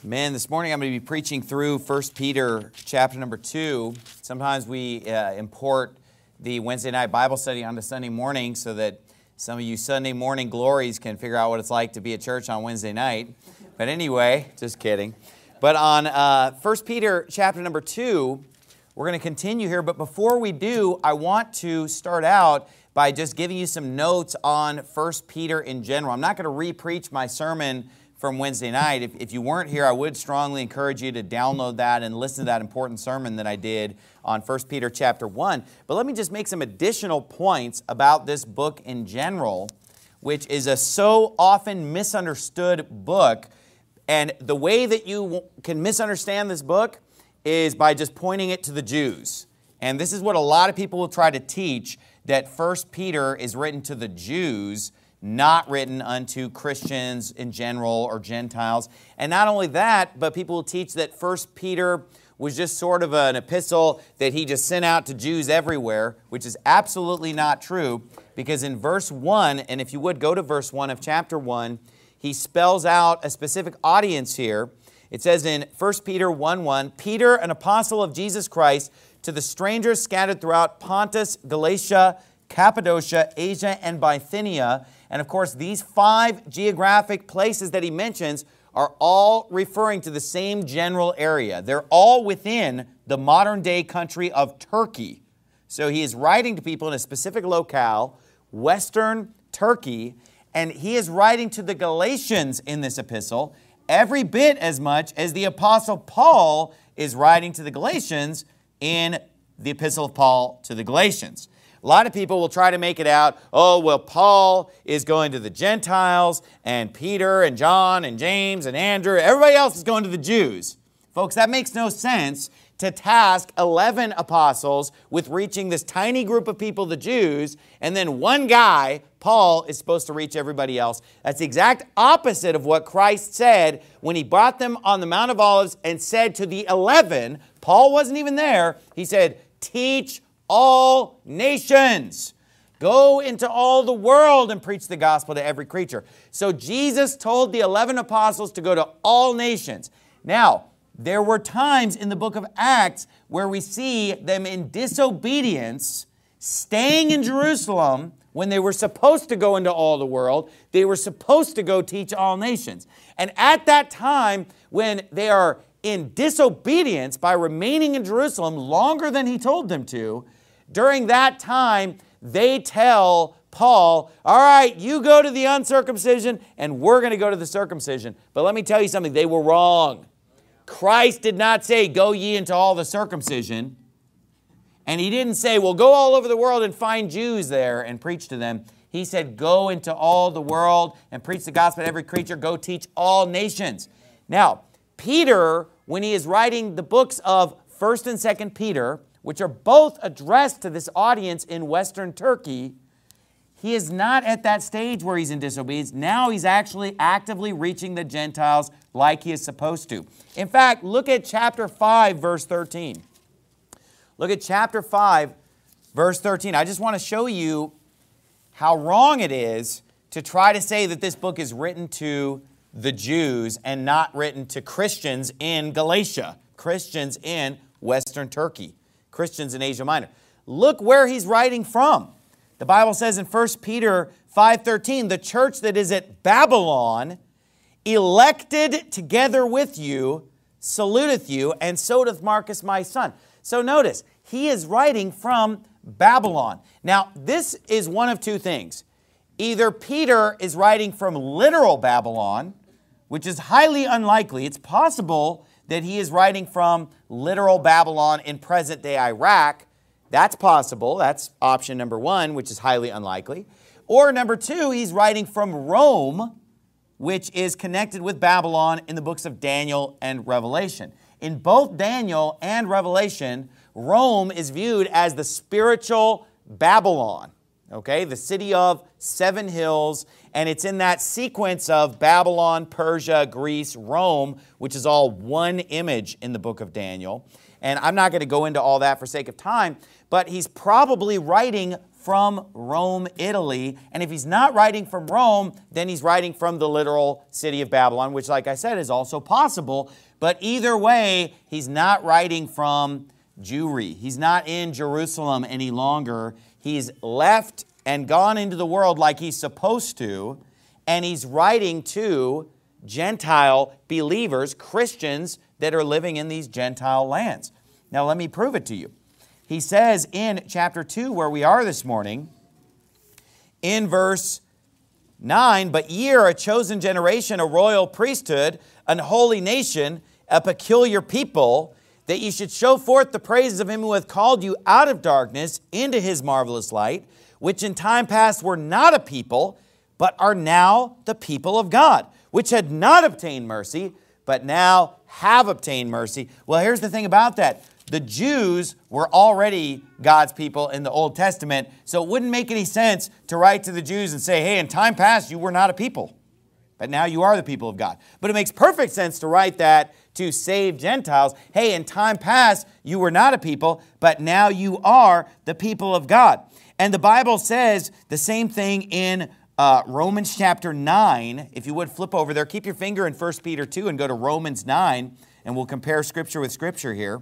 Man, this morning I'm going to be preaching through 1 Peter chapter number 2. Sometimes we import the Wednesday night Bible study onto Sunday morning so that some of you Sunday morning glories can figure out what it's like to be at church on Wednesday night. But anyway, just kidding. But on 1 Peter chapter number 2, we're going to continue here. But before we do, I want to start out by just giving you some notes on 1 Peter in general. I'm not going to re-preach my sermon from Wednesday night. If you weren't here, I would strongly encourage you to download that and listen to that important sermon that I did on 1 Peter chapter 1. But let me just make some additional points about this book in general, which is a so often misunderstood book. And the way that you can misunderstand this book is by just pointing it to the Jews. And this is what a lot of people will try to teach, that 1 Peter is written to the Jews, not written unto Christians in general or Gentiles. And not only that, but people will teach that 1 Peter was just sort of an epistle that he just sent out to Jews everywhere, which is absolutely not true, because in verse 1, and if you would go to verse 1 of chapter 1, he spells out a specific audience here. It says in 1 Peter 1:1, Peter, an apostle of Jesus Christ, to the strangers scattered throughout Pontus, Galatia, Cappadocia, Asia, and Bithynia. And of course, these 5 geographic places that he mentions are all referring to the same general area. They're all within the modern-day country of Turkey. So he is writing to people in a specific locale, Western Turkey, and he is writing to the Galatians in this epistle every bit as much as the Apostle Paul is writing to the Galatians in the Epistle of Paul to the Galatians. A lot of people will try to make it out, oh, well, Paul is going to the Gentiles, and Peter and John and James and Andrew, everybody else is going to the Jews. Folks, that makes no sense to task 11 apostles with reaching this tiny group of people, the Jews, and then one guy, Paul, is supposed to reach everybody else. That's the exact opposite of what Christ said when he brought them on the Mount of Olives and said to the 11, Paul wasn't even there, he said, teach all nations. Go into all the world and preach the gospel to every creature. So Jesus told the 11 apostles to go to all nations. Now, there were times in the book of Acts where we see them in disobedience, staying in Jerusalem when they were supposed to go into all the world. They were supposed to go teach all nations. And at that time, when they are in disobedience by remaining in Jerusalem longer than he told them to, during that time, they tell Paul, all right, you go to the uncircumcision and we're going to go to the circumcision. But let me tell you something, they were wrong. Christ did not say, go ye into all the circumcision. And he didn't say, well, go all over the world and find Jews there and preach to them. He said, go into all the world and preach the gospel to every creature. Go teach all nations. Now, Peter, when he is writing the books of 1st and 2nd Peter, which are both addressed to this audience in Western Turkey, he is not at that stage where he's in disobedience. Now he's actually actively reaching the Gentiles like he is supposed to. In fact, look at chapter 5, verse 13. Look at chapter 5, verse 13. I just want to show you how wrong it is to try to say that this book is written to the Jews and not written to Christians in Galatia, Christians in Western Turkey, Christians in Asia Minor. Look where he's writing from. The Bible says in 1 Peter 5:13, the church that is at Babylon, elected together with you, saluteth you, and so doth Marcus my son. So notice, he is writing from Babylon. Now, this is one of two things. Either Peter is writing from literal Babylon, which is highly unlikely. It's possible that he is writing from literal Babylon in present-day Iraq. That's possible. That's option number 1, which is highly unlikely. Or number 2, he's writing from Rome, which is connected with Babylon in the books of Daniel and Revelation. In both Daniel and Revelation, Rome is viewed as the spiritual Babylon, okay, the city of 7 hills, and it's in that sequence of Babylon, Persia, Greece, Rome, which is all one image in the book of Daniel. And I'm not going to go into all that for sake of time, but he's probably writing from Rome, Italy. And if he's not writing from Rome, then he's writing from the literal city of Babylon, which, like I said, is also possible. But either way, he's not writing from Jewry. He's not in Jerusalem any longer. He's left and gone into the world like he's supposed to, and he's writing to Gentile believers, Christians that are living in these Gentile lands. Now let me prove it to you. He says in chapter 2, where we are this morning, in verse 9, "But ye are a chosen generation, a royal priesthood, an holy nation, a peculiar people, that ye should show forth the praises of him who hath called you out of darkness into his marvelous light, which in time past were not a people, but are now the people of God, which had not obtained mercy, but now have obtained mercy." Well, here's the thing about that. The Jews were already God's people in the Old Testament, so it wouldn't make any sense to write to the Jews and say, hey, in time past you were not a people, but now you are the people of God. But it makes perfect sense to write that to saved Gentiles. Hey, in time past you were not a people, but now you are the people of God. And the Bible says the same thing in Romans chapter 9. If you would flip over there, keep your finger in 1 Peter 2 and go to Romans 9, and we'll compare Scripture with Scripture here.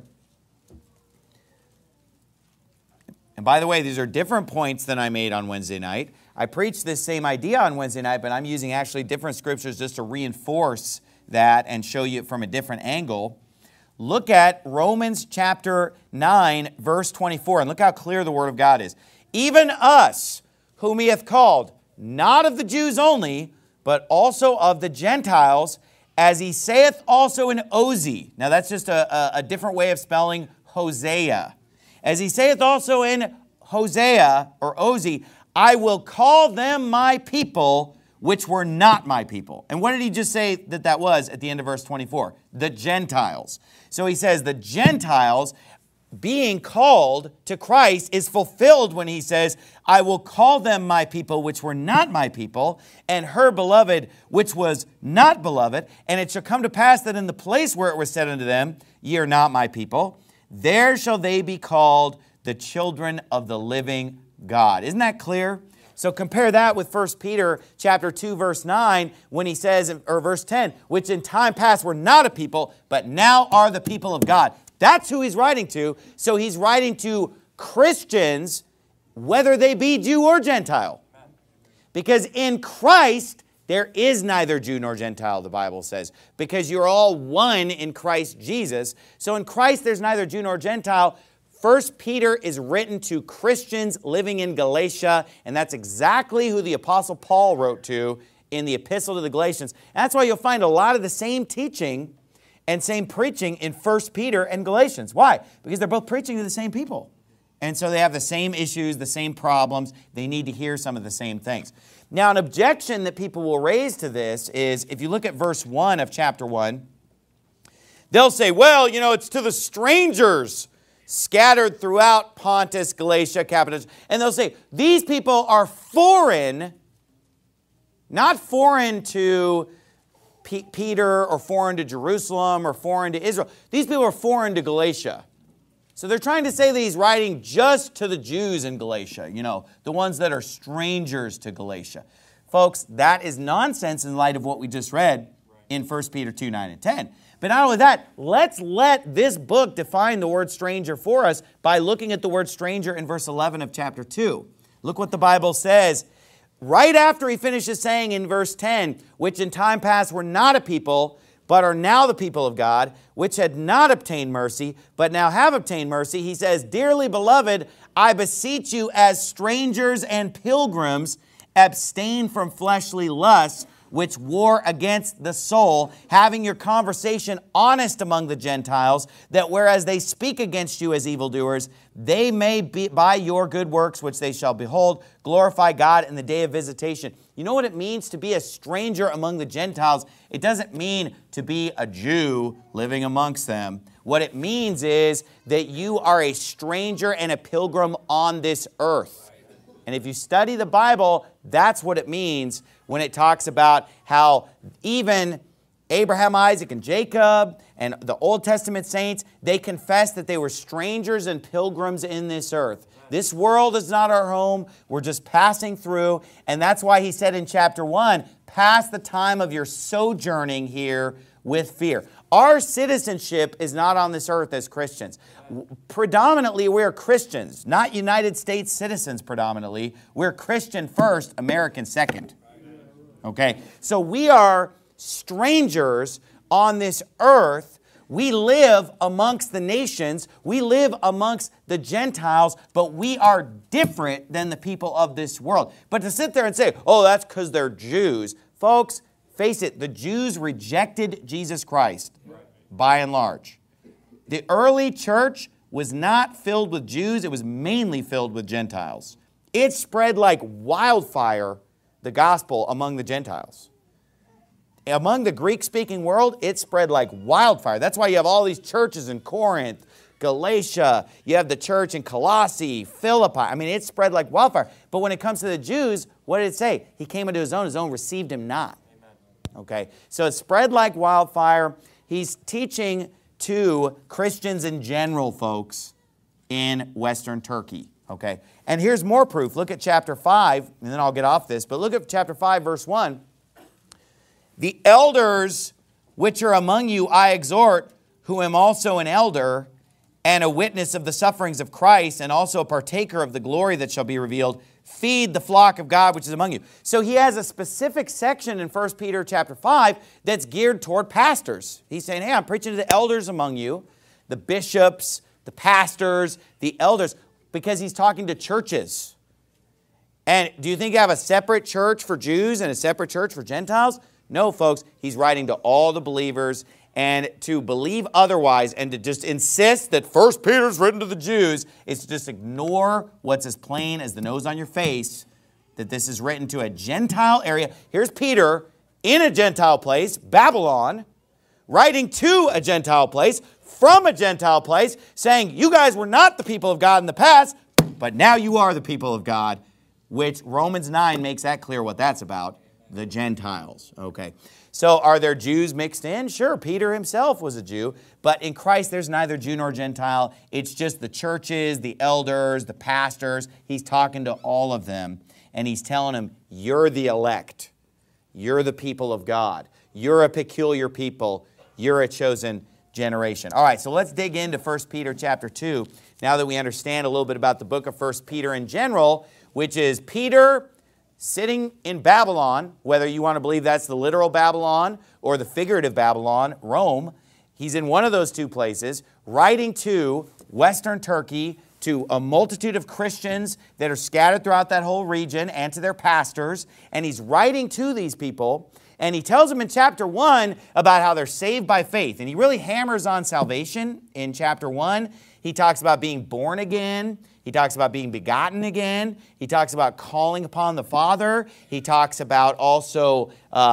And by the way, these are different points than I made on Wednesday night. I preached this same idea on Wednesday night, but I'm using actually different scriptures just to reinforce that and show you it from a different angle. Look at Romans chapter 9, verse 24, and look how clear the Word of God is. "Even us, whom he hath called, not of the Jews only, but also of the Gentiles, as he saith also in Osee." Now that's just a different way of spelling Hosea. "As he saith also in Hosea," or Osee, "I will call them my people, which were not my people." And what did he just say that was at the end of verse 24? The Gentiles. So he says the Gentiles being called to Christ is fulfilled when he says, "I will call them my people, which were not my people, and her beloved, which was not beloved. And it shall come to pass that in the place where it was said unto them, Ye are not my people, there shall they be called the children of the living God." Isn't that clear? So compare that with 1 Peter chapter 2, verse 9, when he says, or verse 10, "Which in time past were not a people, but now are the people of God." That's who he's writing to. So he's writing to Christians, whether they be Jew or Gentile. Because in Christ, there is neither Jew nor Gentile, the Bible says, because you're all one in Christ Jesus. So in Christ, there's neither Jew nor Gentile. 1 Peter is written to Christians living in Galatia, and that's exactly who the Apostle Paul wrote to in the Epistle to the Galatians. And that's why you'll find a lot of the same teaching and same preaching in 1 Peter and Galatians. Why? Because they're both preaching to the same people. And so they have the same issues, the same problems. They need to hear some of the same things. Now, an objection that people will raise to this is, if you look at verse 1 of chapter 1, they'll say, well, you know, it's to the strangers scattered throughout Pontus, Galatia, Cappadocia. And they'll say, these people are foreign, not foreign to Peter or foreign to Jerusalem or foreign to Israel. These people are foreign to Galatia. So they're trying to say that he's writing just to the Jews in Galatia, you know, the ones that are strangers to Galatia. Folks, that is nonsense in light of what we just read in 1 Peter 2, 9, and 10. But not only that, let's let this book define the word stranger for us by looking at the word stranger in verse 11 of chapter 2. Look what the Bible says. Right after he finishes saying in verse 10, which in time past were not a people, but are now the people of God, which had not obtained mercy, but now have obtained mercy. He says, dearly beloved, I beseech you as strangers and pilgrims, abstain from fleshly lusts, which war against the soul, having your conversation honest among the Gentiles, that whereas they speak against you as evildoers, they may be by your good works, which they shall behold, glorify God in the day of visitation. You know what it means to be a stranger among the Gentiles? It doesn't mean to be a Jew living amongst them. What it means is that you are a stranger and a pilgrim on this earth. And if you study the Bible, that's what it means when it talks about how even Abraham, Isaac, and Jacob and the Old Testament saints, they confessed that they were strangers and pilgrims in this earth. This world is not our home. We're just passing through. And that's why he said in chapter 1, pass the time of your sojourning here with fear. Our citizenship is not on this earth as Christians. Predominantly, we're Christians, not United States citizens predominantly. We're Christian first, American second. Okay? So we are strangers on this earth. We live amongst the nations. We live amongst the Gentiles, but we are different than the people of this world. But to sit there and say, oh, that's because they're Jews. Folks, face it, the Jews rejected Jesus Christ by and large. The early church was not filled with Jews. It was mainly filled with Gentiles. It spread like wildfire, the gospel, among the Gentiles. Among the Greek-speaking world, it spread like wildfire. That's why you have all these churches in Corinth, Galatia. You have the church in Colossae, Philippi. I mean, it spread like wildfire. But when it comes to the Jews, what did it say? He came into his own received him not. Okay, so it spread like wildfire. He's teaching to Christians in general, folks, in Western Turkey. Okay, and here's more proof. Look at chapter 5, and then I'll get off this. But look at chapter 5, verse 1. The elders which are among you I exhort, who am also an elder and a witness of the sufferings of Christ, and also a partaker of the glory that shall be revealed. Feed the flock of God which is among you. So he has a specific section in 1 Peter chapter 5 that's geared toward pastors. He's saying, hey, I'm preaching to the elders among you, the bishops, the pastors, the elders, because he's talking to churches. And do you think you have a separate church for Jews and a separate church for Gentiles? No, folks, he's writing to all the believers. And to believe otherwise and to just insist that 1 Peter's written to the Jews is to just ignore what's as plain as the nose on your face, that this is written to a Gentile area. Here's Peter in a Gentile place, Babylon, writing to a Gentile place, from a Gentile place, saying, you guys were not the people of God in the past, but now you are the people of God, which Romans 9 makes that clear what that's about, the Gentiles. Okay. So are there Jews mixed in? Sure, Peter himself was a Jew, but in Christ there's neither Jew nor Gentile. It's just the churches, the elders, the pastors. He's talking to all of them, and he's telling them, you're the elect. You're the people of God. You're a peculiar people. You're a chosen generation. All right, so let's dig into 1 Peter chapter 2, now that we understand a little bit about the book of 1 Peter in general, which is Peter sitting in Babylon, whether you want to believe that's the literal Babylon or the figurative Babylon, Rome. He's in one of those two places, writing to Western Turkey, to a multitude of Christians that are scattered throughout that whole region, and to their pastors. And he's writing to these people, and he tells them in chapter 1 about how they're saved by faith. And he really hammers on salvation in chapter 1. He talks about being born again. He talks about being begotten again. He talks about calling upon the Father. He talks about also,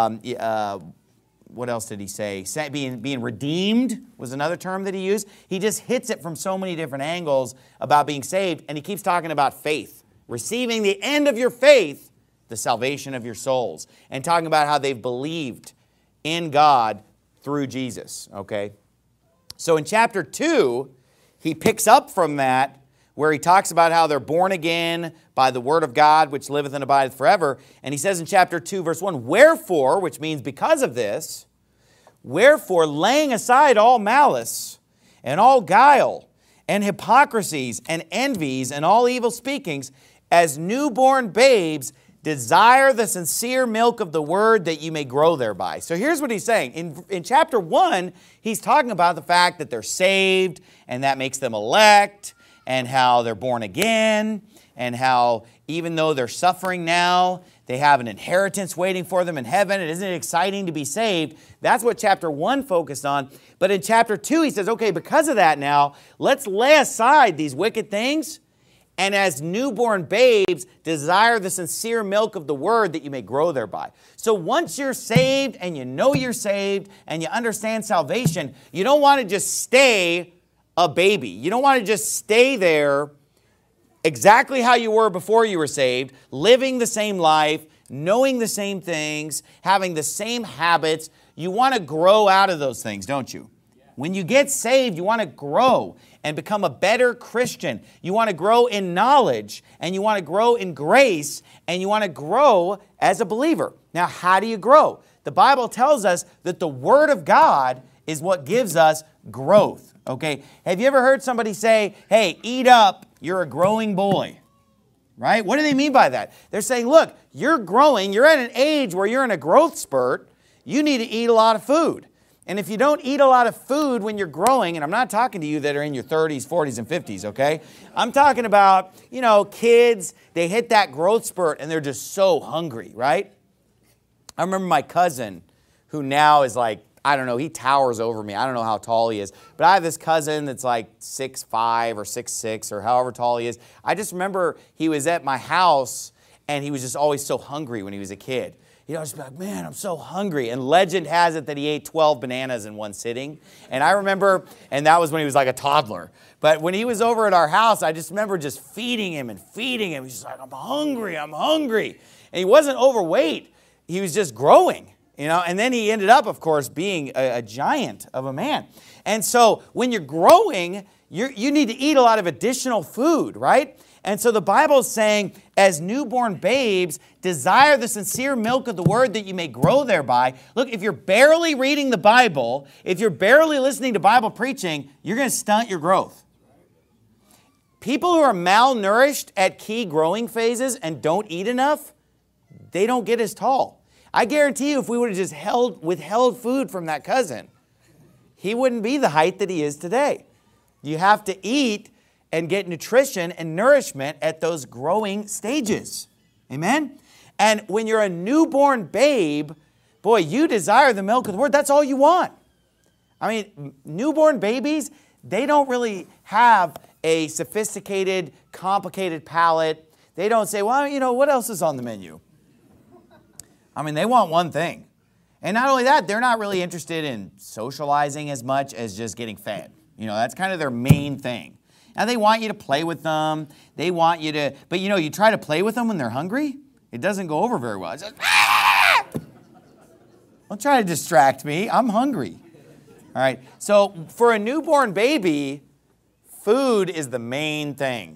what else did he say? Being redeemed was another term that he used. He just hits it from so many different angles about being saved. And he keeps talking about faith. Receiving the end of your faith, the salvation of your souls. And talking about how they've believed in God through Jesus. Okay? So in chapter 2, he picks up from that, where he talks about how they're born again by the word of God, which liveth and abideth forever. And he says in chapter 2, verse 1, wherefore, which means because of this, wherefore, laying aside all malice and all guile and hypocrisies and envies and all evil speakings, as newborn babes, desire the sincere milk of the word that you may grow thereby. So here's what he's saying. In chapter 1, he's talking about the fact that they're saved and that makes them elect, and how they're born again, and how even though they're suffering now, they have an inheritance waiting for them in heaven. And isn't it exciting to be saved? That's what chapter 1 focused on. But in chapter 2, he says, okay, because of that now, let's lay aside these wicked things, and as newborn babes, desire the sincere milk of the word that you may grow thereby. So once you're saved, and you know you're saved, and you understand salvation, you don't want to just stay a baby. You don't want to just stay there exactly how you were before you were saved, living the same life, knowing the same things, having the same habits. You want to grow out of those things, don't you? When you get saved, you want to grow and become a better Christian. You want to grow in knowledge, and you want to grow in grace, and you want to grow as a believer. Now, how do you grow? The Bible tells us that the Word of God is what gives us growth. Okay? Have you ever heard somebody say, hey, eat up, you're a growing boy? Right? What do they mean by that? They're saying, look, you're growing, you're at an age where you're in a growth spurt, you need to eat a lot of food. And if you don't eat a lot of food when you're growing, and I'm not talking to you that are in your 30s, 40s, and 50s, okay? I'm talking about, kids, they hit that growth spurt and they're just so hungry, right? I remember my cousin, who now is like, I don't know, he towers over me. I don't know how tall he is. But I have this cousin that's like 6'5" or 6'6", or however tall he is. I just remember he was at my house and he was just always so hungry when he was a kid. Just be like, man, I'm so hungry. And legend has it that he ate 12 bananas in one sitting. And I remember, and that was when he was like a toddler. But when he was over at our house, I just remember just feeding him and feeding him. He's just like, I'm hungry, I'm hungry. And he wasn't overweight. He was just growing, And then he ended up, of course, being a giant of a man. And so when you're growing, you need to eat a lot of additional food, right? And so the Bible is saying, as newborn babes, desire the sincere milk of the word that you may grow thereby. Look, if you're barely reading the Bible, if you're barely listening to Bible preaching, you're going to stunt your growth. People who are malnourished at key growing phases and don't eat enough, they don't get as tall. I guarantee you if we would have just withheld food from that cousin, he wouldn't be the height that he is today. You have to eat and get nutrition and nourishment at those growing stages. Amen? And when you're a newborn babe, boy, you desire the milk of the word. That's all you want. I mean, newborn babies, they don't really have a sophisticated, complicated palate. They don't say, well, what else is on the menu? I mean, they want one thing. And not only that, they're not really interested in socializing as much as just getting fed. That's kind of their main thing. Now, they want you to play with them. They want you to, but you try to play with them when they're hungry, it doesn't go over very well. It's just, ah! Don't try to distract me. I'm hungry. All right. So for a newborn baby, food is the main thing.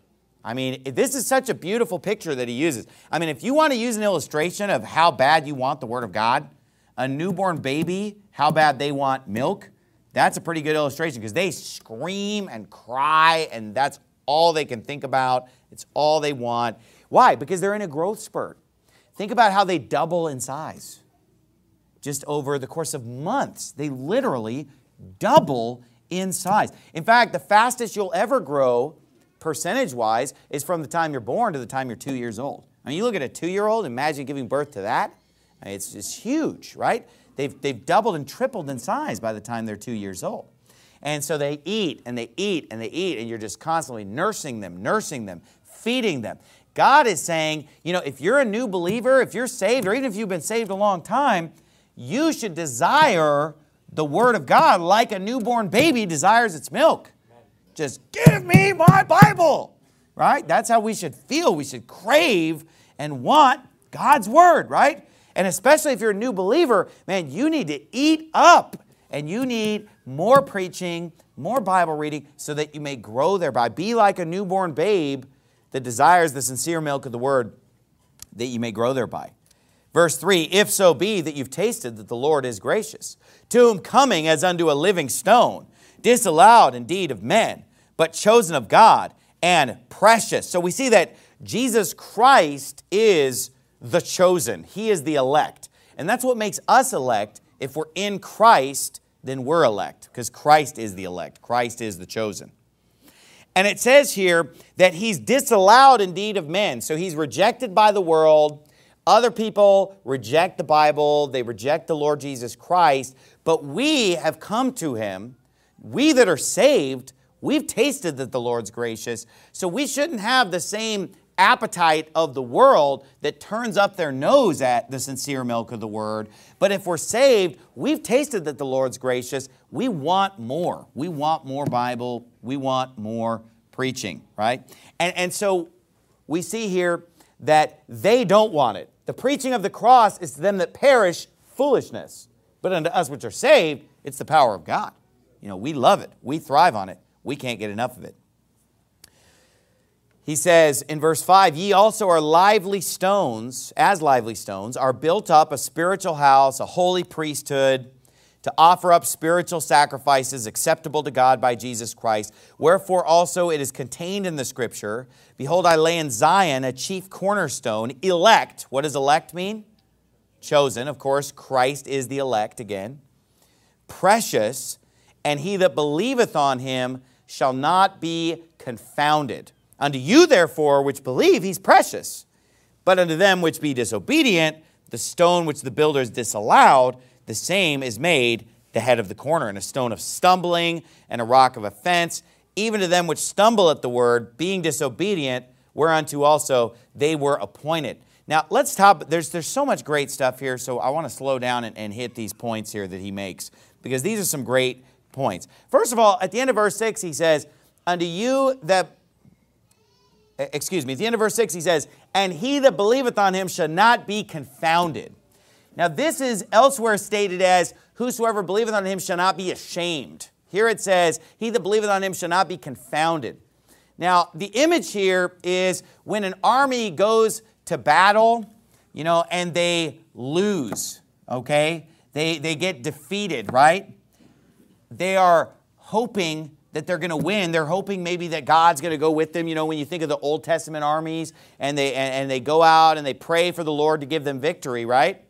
I mean, this is such a beautiful picture that he uses. I mean, if you want to use an illustration of how bad you want the Word of God, a newborn baby, how bad they want milk, that's a pretty good illustration because they scream and cry and that's all they can think about. It's all they want. Why? Because they're in a growth spurt. Think about how they double in size. Just over the course of months, they literally double in size. In fact, the fastest you'll ever grow percentage-wise is from the time you're born to the time you're 2 years old. I mean, you look at a 2-year-old, imagine giving birth to that. I mean, it's huge, right? They've doubled and tripled in size by the time they're 2 years old. And so they eat and they eat and they eat, and you're just constantly nursing them, feeding them. God is saying, if you're a new believer, if you're saved, or even if you've been saved a long time, you should desire the Word of God like a newborn baby desires its milk. Just give me my Bible, right? That's how we should feel. We should crave and want God's Word, right? And especially if you're a new believer, man, you need to eat up and you need more preaching, more Bible reading so that you may grow thereby. Be like a newborn babe that desires the sincere milk of the word that you may grow thereby. Verse 3, if so be that you've tasted that the Lord is gracious, to whom coming as unto a living stone, disallowed indeed of men, but chosen of God and precious. So we see that Jesus Christ is the chosen. He is the elect. And that's what makes us elect. If we're in Christ, then we're elect, because Christ is the elect. Christ is the chosen. And it says here that he's disallowed indeed of men. So he's rejected by the world. Other people reject the Bible. They reject the Lord Jesus Christ. But we have come to him. We that are saved, we've tasted that the Lord's gracious. So we shouldn't have the same appetite of the world that turns up their nose at the sincere milk of the word. But if we're saved, we've tasted that the Lord's gracious. We want more. We want more Bible. We want more preaching, right? And so we see here that they don't want it. The preaching of the cross is to them that perish foolishness. But unto us which are saved, it's the power of God. We love it. We thrive on it. We can't get enough of it. He says in verse 5, ye also are lively stones, are built up a spiritual house, a holy priesthood, to offer up spiritual sacrifices acceptable to God by Jesus Christ. Wherefore also it is contained in the Scripture, behold, I lay in Zion a chief cornerstone, elect. What does elect mean? Chosen. Of course, Christ is the elect again. Precious, and he that believeth on him shall not be confounded. Unto you, therefore, which believe, he's precious. But unto them which be disobedient, the stone which the builders disallowed, the same is made the head of the corner, and a stone of stumbling, and a rock of offense, even to them which stumble at the word, being disobedient, whereunto also they were appointed. Now, let's stop. There's so much great stuff here, so I want to slow down and hit these points here that he makes, because these are some great points. First of all, at the end of verse 6, he says, unto you that... at the end of verse 6, he says, and he that believeth on him shall not be confounded. Now, this is elsewhere stated as, whosoever believeth on him shall not be ashamed. Here it says, he that believeth on him shall not be confounded. Now, the image here is when an army goes to battle, and they lose, okay? They get defeated, right? They are hoping that they're going to win. They're hoping maybe that God's going to go with them. When you think of the Old Testament armies and they go out and they pray for the Lord to give them victory, right?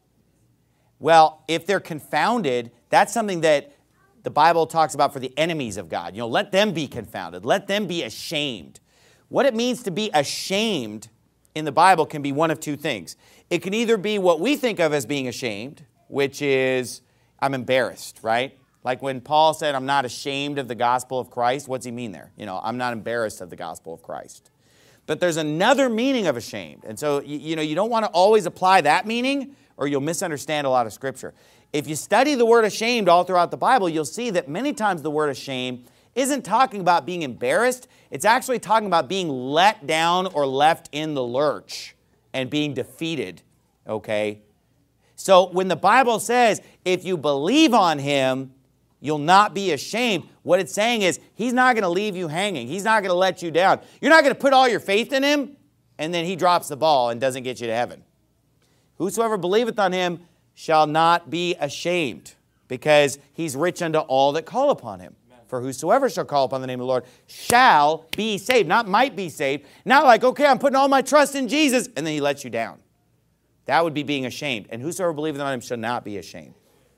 Well, if they're confounded, that's something that the Bible talks about for the enemies of God. Let them be confounded. Let them be ashamed. What it means to be ashamed in the Bible can be one of two things. It can either be what we think of as being ashamed, which is I'm embarrassed, right? Like when Paul said, I'm not ashamed of the gospel of Christ. What's he mean there? I'm not embarrassed of the gospel of Christ. But there's another meaning of ashamed. And so, you don't want to always apply that meaning or you'll misunderstand a lot of Scripture. If you study the word ashamed all throughout the Bible, you'll see that many times the word ashamed isn't talking about being embarrassed. It's actually talking about being let down or left in the lurch and being defeated, okay? So when the Bible says, if you believe on him, you'll not be ashamed, what it's saying is he's not going to leave you hanging. He's not going to let you down. You're not going to put all your faith in him, and then he drops the ball and doesn't get you to heaven. Whosoever believeth on him shall not be ashamed, because he's rich unto all that call upon him. For whosoever shall call upon the name of the Lord shall be saved. Not might be saved. Not like, okay, I'm putting all my trust in Jesus, and then he lets you down. That would be being ashamed. And whosoever believeth on him shall not be ashamed.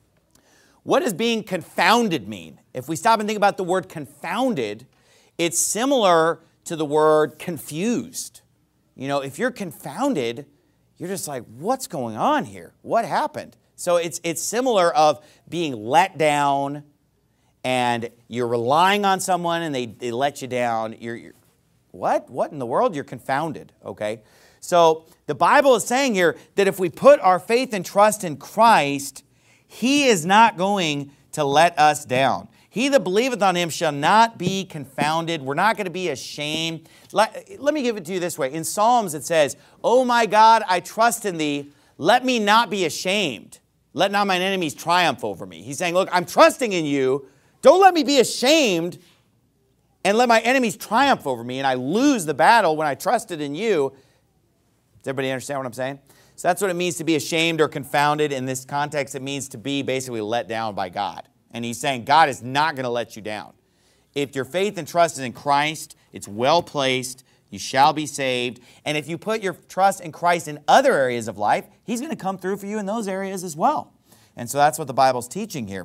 What does being confounded mean? If we stop and think about the word confounded, it's similar to the word confused. If you're confounded, you're just like, what's going on here? What happened? So it's similar of being let down, and you're relying on someone and they let you down. You're what in the world? You're confounded, okay? So the Bible is saying here that if we put our faith and trust in Christ, he is not going to let us down. He that believeth on him shall not be confounded. We're not going to be ashamed. Let me give it to you this way. In Psalms it says, "O my God, I trust in thee. Let me not be ashamed. Let not mine enemies triumph over me." He's saying, look, I'm trusting in you. Don't let me be ashamed and let my enemies triumph over me, and I lose the battle when I trusted in you. Does everybody understand what I'm saying? So that's what it means to be ashamed or confounded. In this context, it means to be basically let down by God. And he's saying God is not going to let you down. If your faith and trust is in Christ, it's well placed. You shall be saved. And if you put your trust in Christ in other areas of life, he's going to come through for you in those areas as well. And so that's what the Bible's teaching here.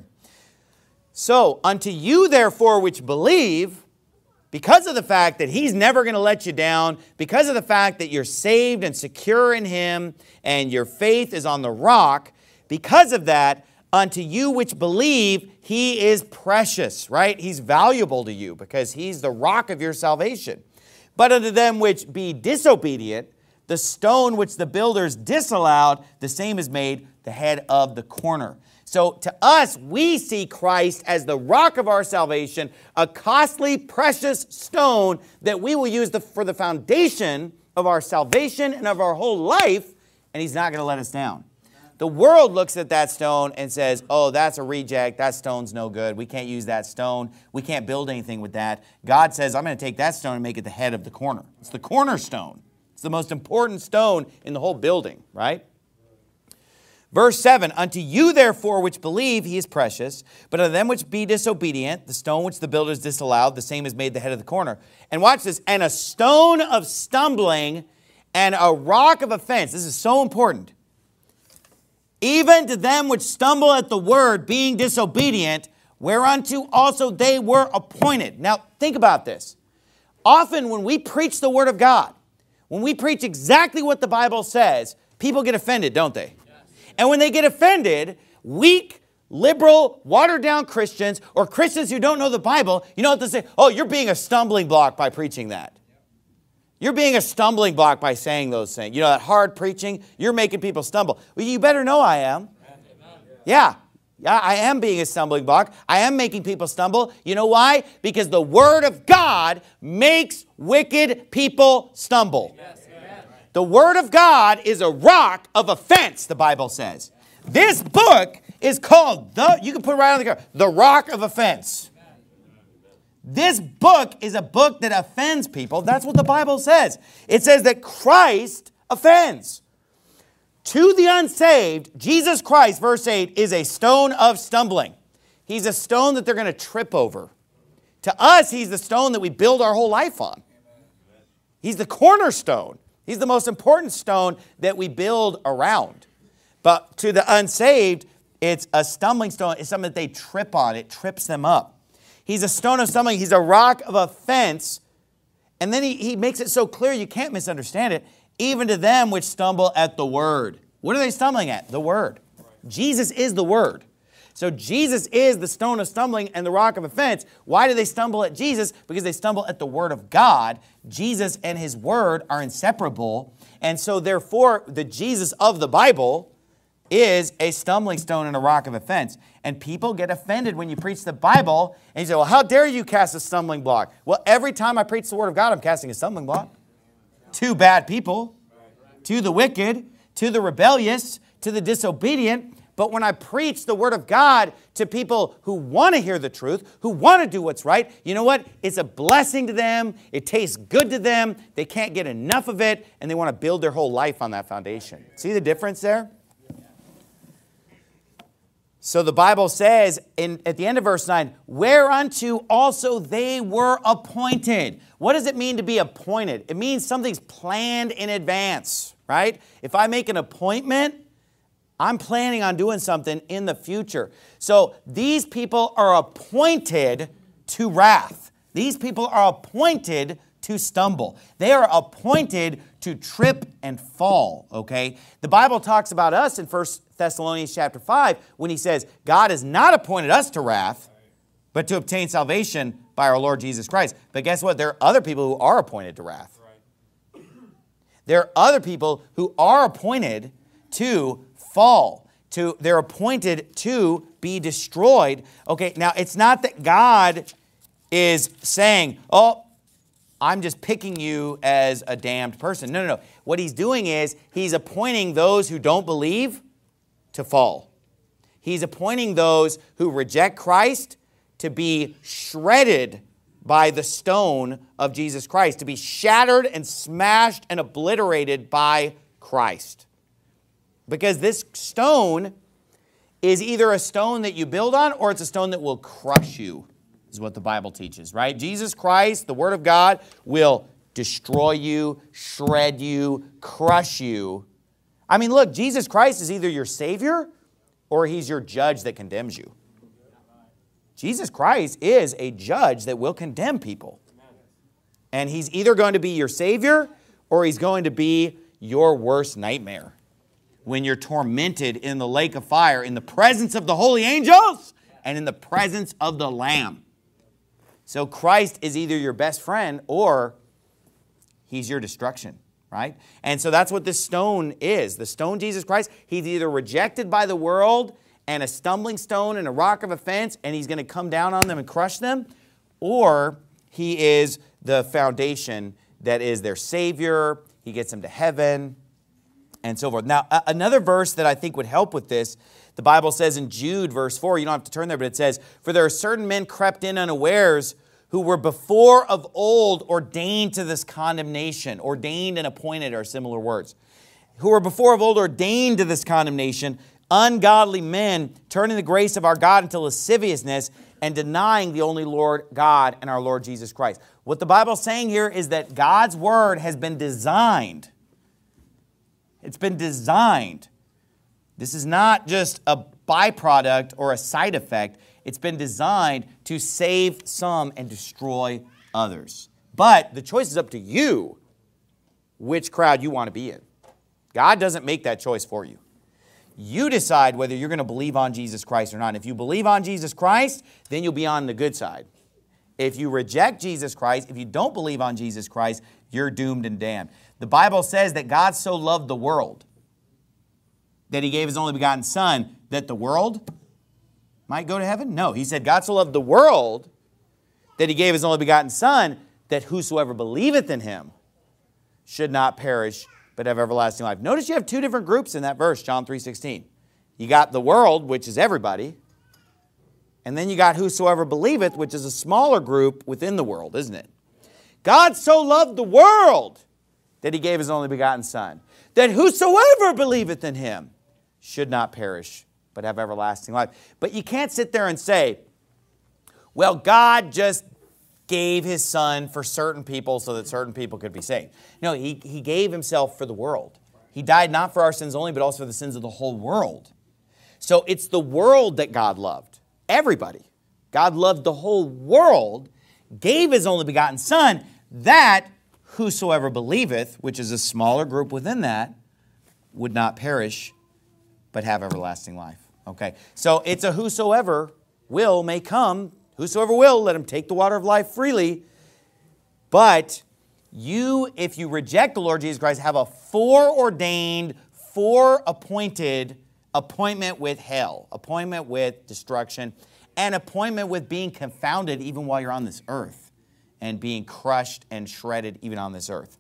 So, unto you therefore which believe, because of the fact that he's never going to let you down, because of the fact that you're saved and secure in him, and your faith is on the rock, because of that, unto you which believe, he is precious, right? He's valuable to you because he's the rock of your salvation. But unto them which be disobedient, the stone which the builders disallowed, the same is made the head of the corner. So to us, we see Christ as the rock of our salvation, a costly, precious stone that we will use for the foundation of our salvation and of our whole life, and he's not going to let us down. the world looks at that stone and says, oh, that's a reject. That stone's no good. We can't use that stone. We can't build anything with that. God says, I'm going to take that stone and make it the head of the corner. It's the cornerstone. It's the most important stone in the whole building, right? Verse 7, unto you therefore which believe he is precious, but unto them which be disobedient, the stone which the builders disallowed, the same is made the head of the corner. And watch this, and a stone of stumbling and a rock of offense. This is so important. Even to them which stumble at the word, being disobedient, whereunto also they were appointed. Now, think about this. Often when we preach the word of God, when we preach exactly what the Bible says, people get offended, don't they? And when they get offended, weak, liberal, watered-down Christians or Christians who don't know the Bible, you know what they say? Oh, you're being a stumbling block by preaching that. You're being a stumbling block by saying those things. You know, that hard preaching, you're making people stumble. Well, you better know I am. Yeah, I am being a stumbling block. I am making people stumble. You know why? Because the Word of God makes wicked people stumble. The Word of God is a rock of offense, the Bible says. This book is called, you can put it right on the cover, the rock of offense. This book is a book that offends people. That's what the Bible says. It says that Christ offends. To the unsaved, Jesus Christ, verse 8, is a stone of stumbling. He's a stone that they're going to trip over. To us, he's the stone that we build our whole life on. He's the cornerstone. He's the most important stone that we build around. But to the unsaved, it's a stumbling stone. It's something that they trip on. It trips them up. He's a stone of stumbling. He's a rock of offense. And then he makes it so clear you can't misunderstand it. Even to them which stumble at the word. What are they stumbling at? The word. Jesus is the word. So Jesus is the stone of stumbling and the rock of offense. Why do they stumble at Jesus? Because they stumble at the word of God. Jesus and his word are inseparable. And so therefore, the Jesus of the Bible is a stumbling stone and a rock of offense. And people get offended when you preach the Bible. And you say, well, how dare you cast a stumbling block? Well, every time I preach the word of God, I'm casting a stumbling block. To bad people, to the wicked, to the rebellious, to the disobedient. But when I preach the word of God to people who want to hear the truth, who want to do what's right, you know what? It's a blessing to them. It tastes good to them. They can't get enough of it, and they want to build their whole life on that foundation. See the difference there? So the Bible says at the end of verse 9, whereunto also they were appointed. What does it mean to be appointed? It means something's planned in advance, right? If I make an appointment, I'm planning on doing something in the future. So these people are appointed to wrath. These people are appointed to stumble. They are appointed to trip and fall, okay? The Bible talks about us in 1 Thessalonians chapter 5 when he says, God has not appointed us to wrath, but to obtain salvation by our Lord Jesus Christ. But guess what? There are other people who are appointed to wrath. There are other people who are appointed to fall. They're appointed to be destroyed. Okay, now it's not that God is saying, oh, I'm just picking you as a damned person. No, no, no. What he's doing is he's appointing those who don't believe to fall. He's appointing those who reject Christ to be shredded by the stone of Jesus Christ, to be shattered and smashed and obliterated by Christ. Because this stone is either a stone that you build on or it's a stone that will crush you, is what the Bible teaches, right? Jesus Christ, the Word of God, will destroy you, shred you, crush you. I mean, look, Jesus Christ is either your Savior or He's your judge that condemns you. Jesus Christ is a judge that will condemn people. And He's either going to be your Savior or He's going to be your worst nightmare when you're tormented in the lake of fire in the presence of the holy angels and in the presence of the Lamb. So Christ is either your best friend or He's your destruction, right? And so that's what this stone is. The stone, Jesus Christ, He's either rejected by the world and a stumbling stone and a rock of offense, and He's going to come down on them and crush them, or He is the foundation that is their Savior. He gets them to heaven, and so forth. Now, another verse that I think would help with this, the Bible says in Jude, verse 4, you don't have to turn there, but it says, "For there are certain men crept in unawares who were before of old ordained to this condemnation." Ordained and appointed are similar words. "Who were before of old ordained to this condemnation, ungodly men, turning the grace of our God into lasciviousness and denying the only Lord God and our Lord Jesus Christ." What the Bible is saying here is that God's word has been designed. It's been designed. This is not just a byproduct or a side effect. It's been designed to save some and destroy others. But the choice is up to you which crowd you want to be in. God doesn't make that choice for you. You decide whether you're going to believe on Jesus Christ or not. If you believe on Jesus Christ, then you'll be on the good side. If you reject Jesus Christ, if you don't believe on Jesus Christ, you're doomed and damned. The Bible says that God so loved the world that He gave His only begotten Son, that the world might go to heaven? No, He said God so loved the world that He gave His only begotten Son, that whosoever believeth in Him should not perish, but have everlasting life. Notice you have two different groups in that verse, John 3:16. You got the world, which is everybody, and then you got whosoever believeth, which is a smaller group within the world, isn't it? God so loved the world that He gave His only begotten Son, that whosoever believeth in Him should not perish, but have everlasting life. But you can't sit there and say, well, God just gave His Son for certain people so that certain people could be saved. No, He gave Himself for the world. He died not for our sins only, but also for the sins of the whole world. So it's the world that God loved. Everybody. God loved the whole world, gave His only begotten Son, that whosoever believeth, which is a smaller group within that, would not perish, but have everlasting life. Okay, so it's a whosoever will may come. Whosoever will, let him take the water of life freely. But you, if you reject the Lord Jesus Christ, have a foreordained, foreappointed appointment with hell, appointment with destruction, and appointment with being confounded even while you're on this earth and being crushed and shredded even on this earth.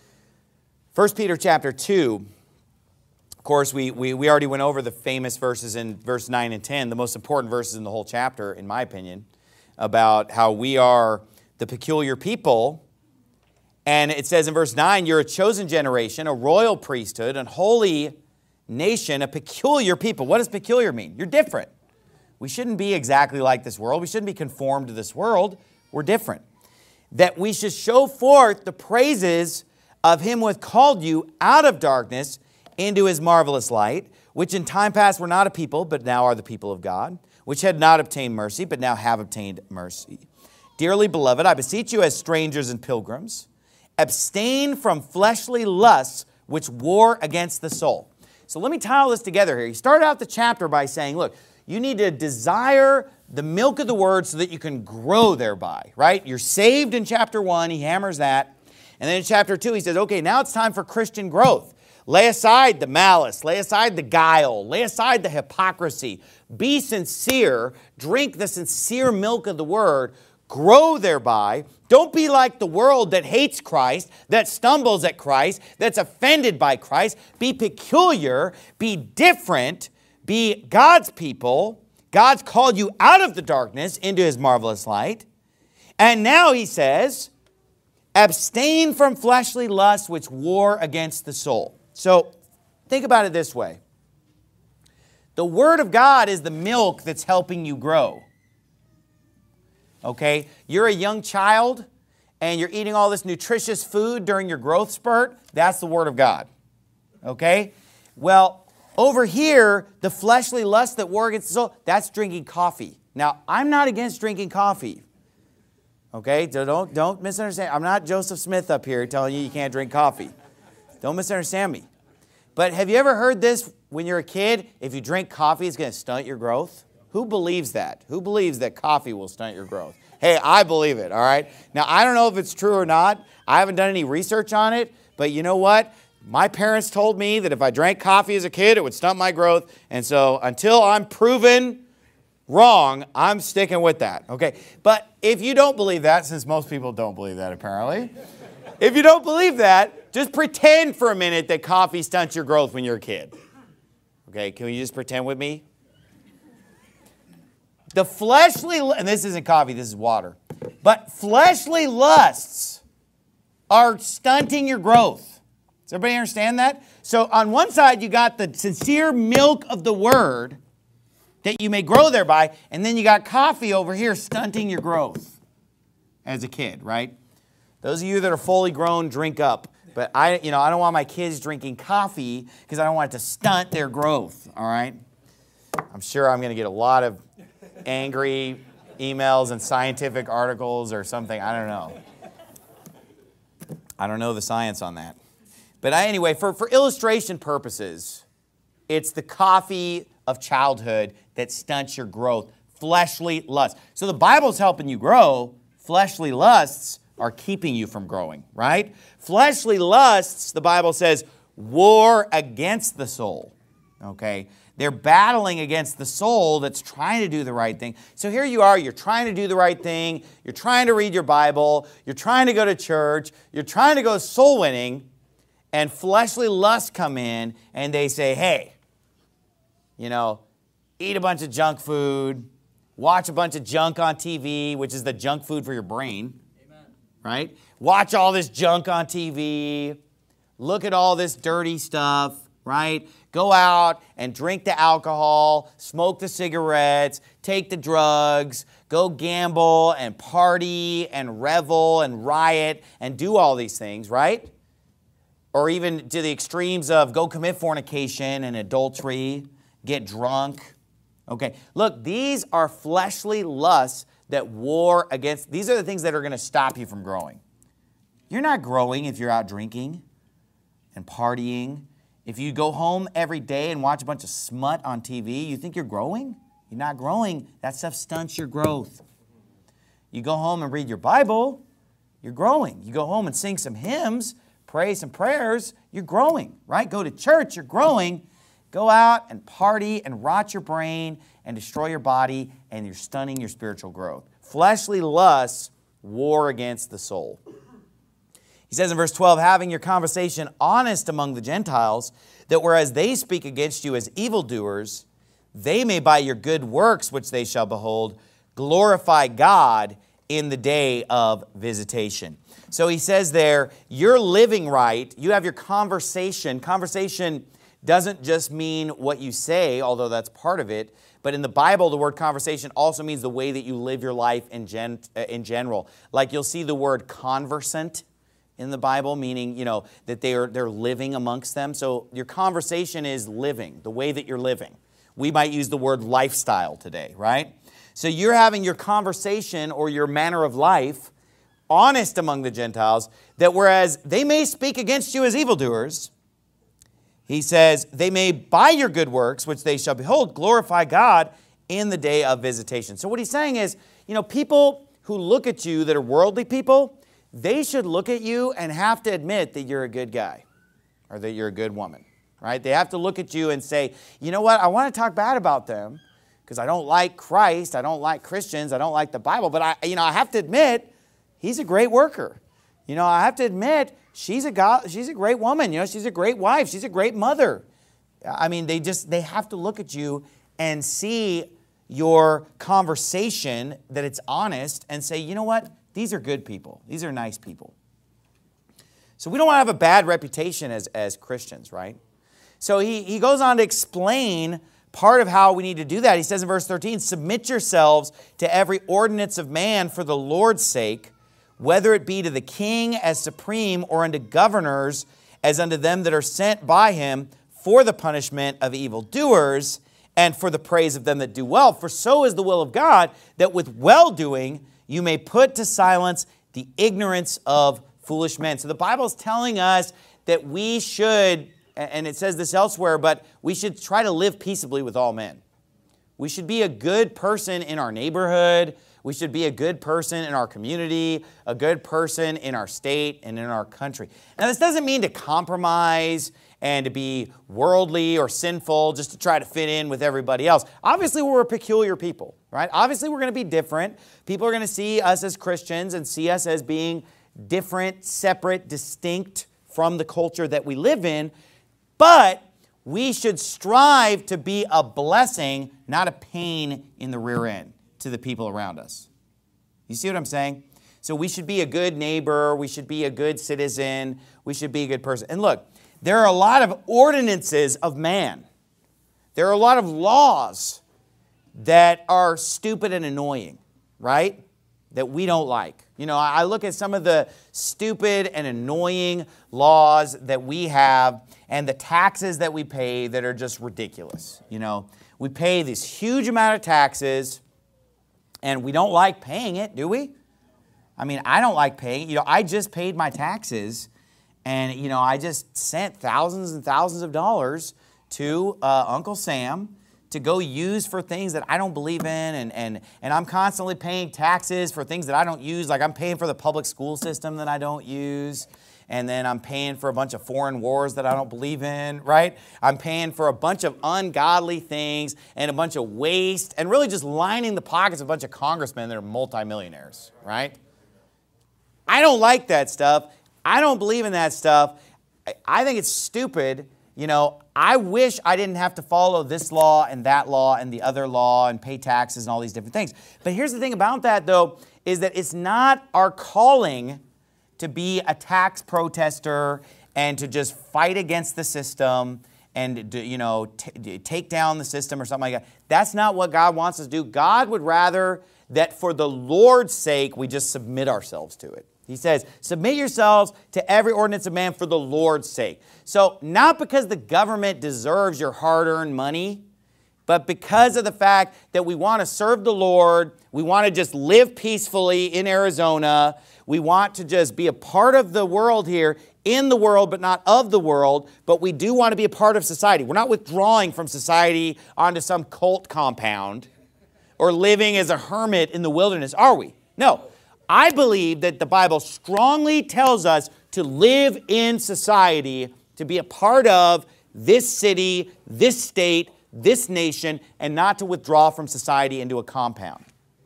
1 Peter chapter 2, of course, we already went over the famous verses in verse 9 and 10, the most important verses in the whole chapter, in my opinion, about how we are the peculiar people. And it says in verse 9, you're a chosen generation, a royal priesthood, a holy nation, a peculiar people. What does peculiar mean? You're different. We shouldn't be exactly like this world. We shouldn't be conformed to this world. We're different. That we should show forth the praises of Him who hath called you out of darkness into His marvelous light, which in time past were not a people, but now are the people of God, which had not obtained mercy, but now have obtained mercy. Dearly beloved, I beseech you as strangers and pilgrims, abstain from fleshly lusts which war against the soul. So let me tie all this together here. He started out the chapter by saying, look, you need to desire the milk of the word so that you can grow thereby, right? You're saved in chapter 1. He hammers that. And then in chapter 2, he says, okay, now it's time for Christian growth. Lay aside the malice. Lay aside the guile. Lay aside the hypocrisy. Be sincere. Drink the sincere milk of the word. Grow thereby. Don't be like the world that hates Christ, that stumbles at Christ, that's offended by Christ. Be peculiar. Be different. Be God's people. God's called you out of the darkness into His marvelous light. And now he says, abstain from fleshly lusts which war against the soul. So think about it this way. The Word of God is the milk that's helping you grow. Okay? You're a young child and you're eating all this nutritious food during your growth spurt. That's the Word of God. Okay? Well, over here, the fleshly lust that war against the soul, that's drinking coffee. Now, I'm not against drinking coffee. Okay? So don't misunderstand. I'm not Joseph Smith up here telling you can't drink coffee. Don't misunderstand me. But have you ever heard this when you're a kid? If you drink coffee, it's going to stunt your growth? Who believes that? Who believes that coffee will stunt your growth? Hey, I believe it, all right? Now, I don't know if it's true or not. I haven't done any research on it. But you know what? My parents told me that if I drank coffee as a kid, it would stunt my growth. And so until I'm proven Wrong. I'm sticking with that. Okay. But if you don't believe that, since most people don't believe that apparently, if you don't believe that, just pretend for a minute that coffee stunts your growth when you're a kid. Okay. Can you just pretend with me? The fleshly, and this isn't coffee, this is water. But fleshly lusts are stunting your growth. Does everybody understand that? So on one side, you got the sincere milk of the word that you may grow thereby, and then you got coffee over here stunting your growth as a kid, right? Those of you that are fully grown, drink up. But I don't want my kids drinking coffee because I don't want it to stunt their growth, all right? I'm sure I'm going to get a lot of angry emails and scientific articles or something. I don't know. I don't know the science on that. But anyway, for illustration purposes, it's the coffee of childhood that stunts your growth. Fleshly lusts. So the Bible's helping you grow. Fleshly lusts are keeping you from growing, right? Fleshly lusts, the Bible says, war against the soul. Okay? They're battling against the soul that's trying to do the right thing. So here you are, you're trying to do the right thing, you're trying to read your Bible, you're trying to go to church, you're trying to go soul winning, and fleshly lusts come in and they say, hey, eat a bunch of junk food, watch a bunch of junk on TV, which is the junk food for your brain. Amen. Right? Watch all this junk on TV, look at all this dirty stuff, right? Go out and drink the alcohol, smoke the cigarettes, take the drugs, go gamble and party and revel and riot and do all these things, right? Or even to the extremes of go commit fornication and adultery, get drunk. Okay, look, these are fleshly lusts that war against. These are the things that are going to stop you from growing. You're not growing if you're out drinking and partying. If you go home every day and watch a bunch of smut on TV, you think you're growing? You're not growing. That stuff stunts your growth. You go home and read your Bible, you're growing. You go home and sing some hymns, pray some prayers, you're growing, right? Go to church, you're growing. Go out and party and rot your brain and destroy your body, and you're stunning your spiritual growth. Fleshly lusts war against the soul. He says in verse 12, having your conversation honest among the Gentiles, that whereas they speak against you as evildoers, they may by your good works which they shall behold, glorify God in the day of visitation. So he says there, you're living right. You have your conversation. Conversation doesn't just mean what you say, although that's part of it. But in the Bible, the word conversation also means the way that you live your life in general. Like you'll see the word conversant in the Bible, meaning, that they're living amongst them. So your conversation is living, the way that you're living. We might use the word lifestyle today, right? So you're having your conversation or your manner of life honest among the Gentiles, that whereas they may speak against you as evildoers, he says, they may by your good works, which they shall behold, glorify God in the day of visitation. So what he's saying is, people who look at you that are worldly people, they should look at you and have to admit that you're a good guy or that you're a good woman, right? They have to look at you and say, you know what, I want to talk bad about them because I don't like Christ, I don't like Christians, I don't like the Bible, but I have to admit, he's a great worker. I have to admit, she's a great woman, she's a great wife, she's a great mother. I mean, they have to look at you and see your conversation, that it's honest, and say, you know what? These are good people. These are nice people. So we don't want to have a bad reputation as Christians, right? So he goes on to explain part of how we need to do that. He says in verse 13, submit yourselves to every ordinance of man for the Lord's sake, whether it be to the king as supreme or unto governors as unto them that are sent by him for the punishment of evildoers and for the praise of them that do well. For so is the will of God, that with well-doing you may put to silence the ignorance of foolish men. So the Bible is telling us that we should, and it says this elsewhere, but we should try to live peaceably with all men. We should be a good person in our neighborhood. We should be a good person in our community, a good person in our state and in our country. Now, this doesn't mean to compromise and to be worldly or sinful just to try to fit in with everybody else. Obviously, we're a peculiar people, right? Obviously, we're going to be different. People are going to see us as Christians and see us as being different, separate, distinct from the culture that we live in. But we should strive to be a blessing, not a pain in the rear end to the people around us. You see what I'm saying? So we should be a good neighbor. We should be a good citizen. We should be a good person. And look, there are a lot of ordinances of man. There are a lot of laws that are stupid and annoying, right? That we don't like. You know, I look at some of the stupid and annoying laws that we have and the taxes that we pay that are just ridiculous. You know, we pay this huge amount of taxes and we don't like paying it, do we? I mean, I don't like paying it. You know, I just paid my taxes and, you know, I just sent thousands and thousands of dollars to Uncle Sam to go use for things that I don't believe in, and I'm constantly paying taxes for things that I don't use, like I'm paying for the public school system that I don't use, and then I'm paying for a bunch of foreign wars that I don't believe in, right? I'm paying for a bunch of ungodly things and a bunch of waste, and really just lining the pockets of a bunch of congressmen that are multimillionaires, right? I don't like that stuff. I don't believe in that stuff. I think it's stupid. You know, I wish I didn't have to follow this law and the other law and pay taxes and all these different things. But here's the thing about that, though, is that it's not our calling to be a tax protester and to just fight against the system and, you know, take down the system or something like that. That's not what God wants us to do. God would rather that for the Lord's sake, we just submit ourselves to it. He says, submit yourselves to every ordinance of man for the Lord's sake. So not because the government deserves your hard-earned money, but because of the fact that we want to serve the Lord, we want to just live peacefully in Arizona, we want to just be a part of the world here, in the world but not of the world, but we do want to be a part of society. We're not withdrawing from society onto some cult compound or living as a hermit in the wilderness, are we? No. I believe that the Bible strongly tells us to live in society, to be a part of this city, this state, this nation, and not to withdraw from society into a compound.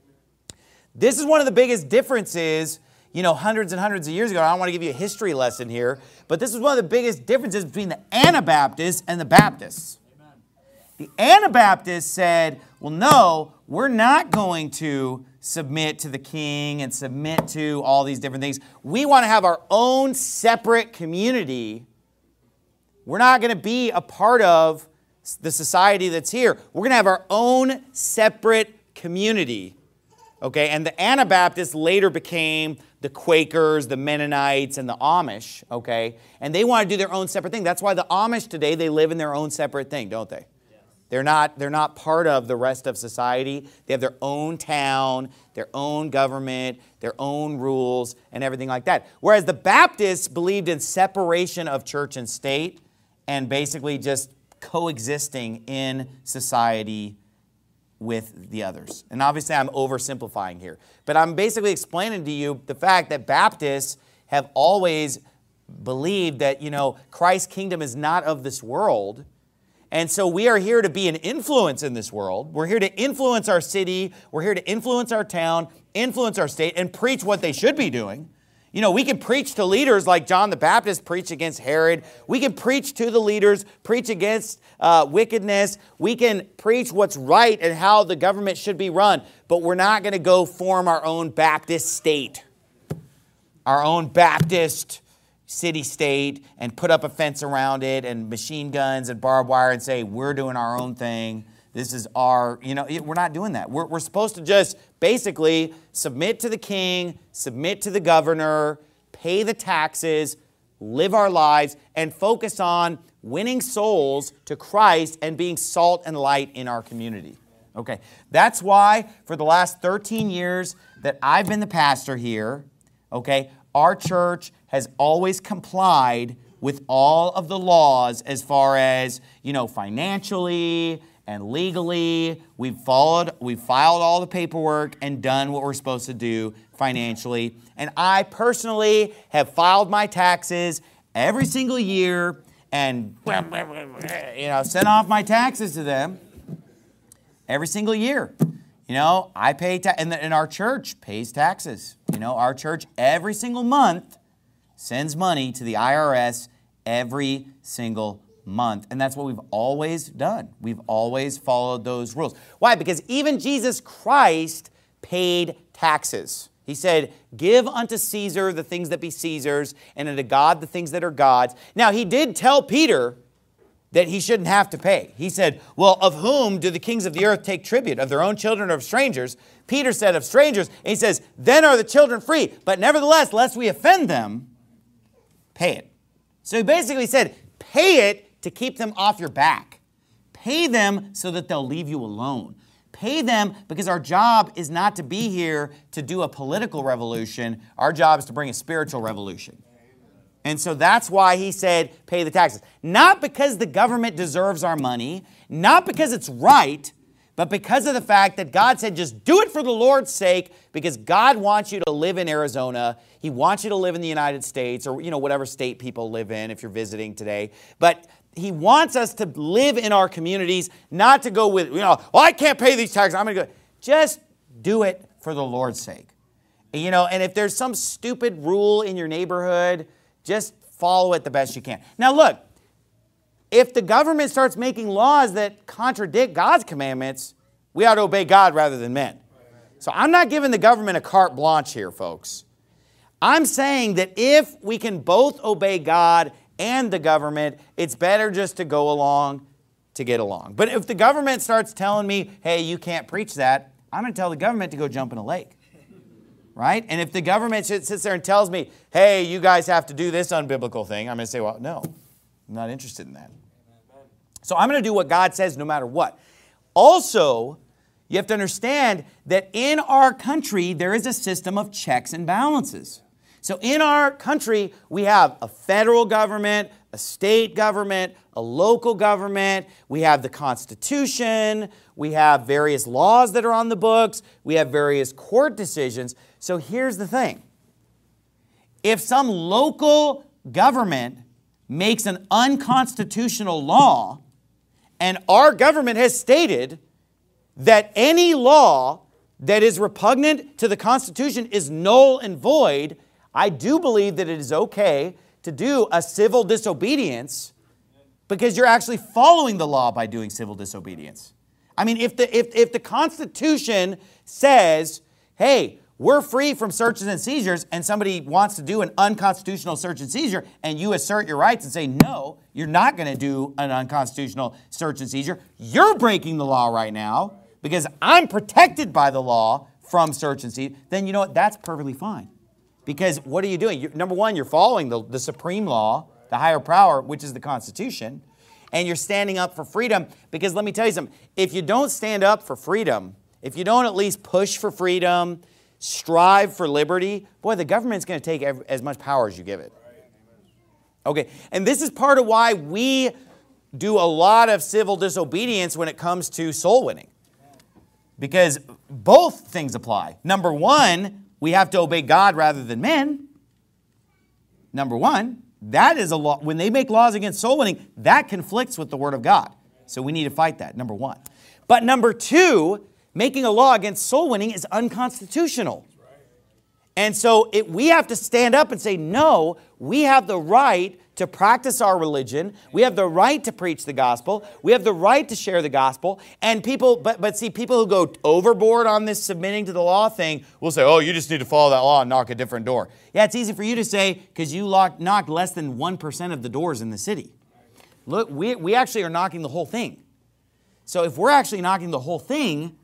This is one of the biggest differences, you know, hundreds and hundreds of years ago. I don't want to give you a history lesson here, but this is one of the biggest differences between the Anabaptists and the Baptists. Amen. The Anabaptists said, well, no, we're not going to submit to the king and submit to all these different things. We want to have our own separate community. We're not going to be a part of the society that's here. We're going to have our own separate community. Okay, and the Anabaptists later became the Quakers, the Mennonites, and the Amish. Okay, and they want to do their own separate thing. That's why the Amish today, they live in their own separate thing, don't they? They're not part of the rest of society. They have their own town, their own government, their own rules, and everything like that. Whereas the Baptists believed in separation of church and state and basically just coexisting in society with the others. And obviously I'm oversimplifying here. But I'm basically explaining to you the fact that Baptists have always believed that, you know, Christ's kingdom is not of this world. And so we are here to be an influence in this world. We're here to influence our city. We're here to influence our town, influence our state, and preach what they should be doing. You know, we can preach to leaders like John the Baptist preached against Herod. We can preach to the leaders, preach against wickedness. We can preach what's right and how the government should be run. But we're not going to go form our own Baptist state, our own Baptist city-state, and put up a fence around it and machine guns and barbed wire and say, we're doing our own thing. This is our, you know, we're not doing that. We're supposed to just basically submit to the king, submit to the governor, pay the taxes, live our lives, and focus on winning souls to Christ and being salt and light in our community. Okay, that's why for the last 13 years that I've been the pastor here, okay, our church has always complied with all of the laws as far as, you know, financially and legally. We've filed all the paperwork and done what we're supposed to do financially. And I personally have filed my taxes every single year and send off my taxes to them every single year. I pay and our church pays taxes. Our church every single month sends money to the IRS every single month. And that's what we've always done. We've always followed those rules. Why? Because even Jesus Christ paid taxes. He said, give unto Caesar the things that be Caesar's, and unto God the things that are God's. Now, he did tell Peter that he shouldn't have to pay. He said, well, of whom do the kings of the earth take tribute? Of their own children or of strangers? Peter said, of strangers. And he says, then are the children free. But nevertheless, lest we offend them, pay it. So he basically said, pay it to keep them off your back. Pay them so that they'll leave you alone. Pay them because our job is not to be here to do a political revolution. Our job is to bring a spiritual revolution. And so that's why he said, pay the taxes. Not because the government deserves our money, not because it's right, but because of the fact that God said, just do it for the Lord's sake, because God wants you to live in Arizona. He wants you to live in the United States, or whatever state people live in if you're visiting today. But He wants us to live in our communities, not to go with, I can't pay these taxes. I'm going to go. Just do it for the Lord's sake. And if there's some stupid rule in your neighborhood, just follow it the best you can. Now look, if the government starts making laws that contradict God's commandments, we ought to obey God rather than men. So I'm not giving the government a carte blanche here, folks. I'm saying that if we can both obey God and the government, it's better just to go along to get along. But if the government starts telling me, hey, you can't preach that, I'm going to tell the government to go jump in a lake. Right? And if the government sits there and tells me, hey, you guys have to do this unbiblical thing, I'm going to say, well, no, I'm not interested in that. So I'm going to do what God says no matter what. Also, you have to understand that in our country, there is a system of checks and balances. So in our country, we have a federal government, a state government, a local government. We have the Constitution. We have various laws that are on the books. We have various court decisions. So here's the thing. If some local government makes an unconstitutional law, and our government has stated that any law that is repugnant to the Constitution is null and void, I do believe that it is okay to do a civil disobedience because you're actually following the law by doing civil disobedience. I mean, if the Constitution says, hey, we're free from searches and seizures, and somebody wants to do an unconstitutional search and seizure, and you assert your rights and say, no, you're not going to do an unconstitutional search and seizure, you're breaking the law right now because I'm protected by the law from search and seizure, then you know what? That's perfectly fine. Because what are you doing? Number one, you're following the supreme law, the higher power, which is the Constitution, and you're standing up for freedom. Because let me tell you something, if you don't stand up for freedom, if you don't at least push for freedom, strive for liberty, boy, the government's going to take as much power as you give it. Okay, and this is part of why we do a lot of civil disobedience when it comes to soul winning. Because both things apply. Number one, we have to obey God rather than men. Number one, that is a law. When they make laws against soul winning, that conflicts with the Word of God. So we need to fight that, number one. But number two, making a law against soul winning is unconstitutional. And so we have to stand up and say, no, we have the right to practice our religion. We have the right to preach the gospel. We have the right to share the gospel. And people, but see, people who go overboard on this submitting to the law thing will say, oh, you just need to follow that law and knock a different door. Yeah, it's easy for you to say because you knocked less than 1% of the doors in the city. Look, we actually are knocking the whole thing. So if we're actually knocking the whole thing,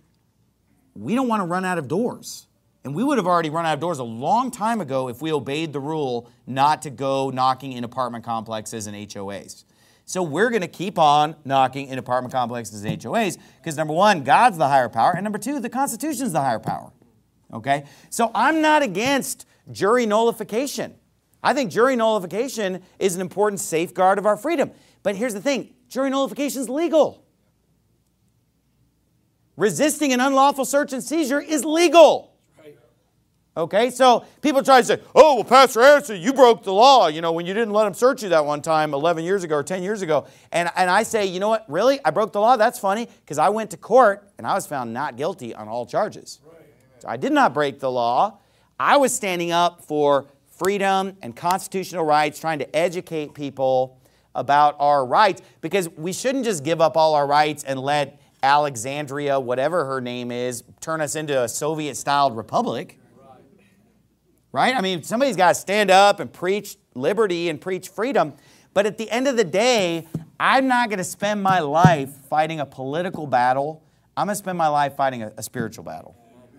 we don't want to run out of doors. And we would have already run out of doors a long time ago if we obeyed the rule not to go knocking in apartment complexes and HOAs. So we're going to keep on knocking in apartment complexes and HOAs because number one, God's the higher power, and number two, the Constitution's the higher power. Okay? So I'm not against jury nullification. I think jury nullification is an important safeguard of our freedom. But here's the thing, jury nullification is legal. Resisting an unlawful search and seizure is legal. Okay, so people try to say, oh, well, Pastor Anderson, you broke the law, when you didn't let them search you that one time 11 years ago or 10 years ago. And I say, you know what, really? I broke the law? That's funny, because I went to court and I was found not guilty on all charges. Right. So I did not break the law. I was standing up for freedom and constitutional rights, trying to educate people about our rights, because we shouldn't just give up all our rights and let Alexandria, whatever her name is, turn us into a Soviet-styled republic. Right? I mean, somebody's got to stand up and preach liberty and preach freedom. But at the end of the day, I'm not going to spend my life fighting a political battle. I'm going to spend my life fighting a spiritual battle.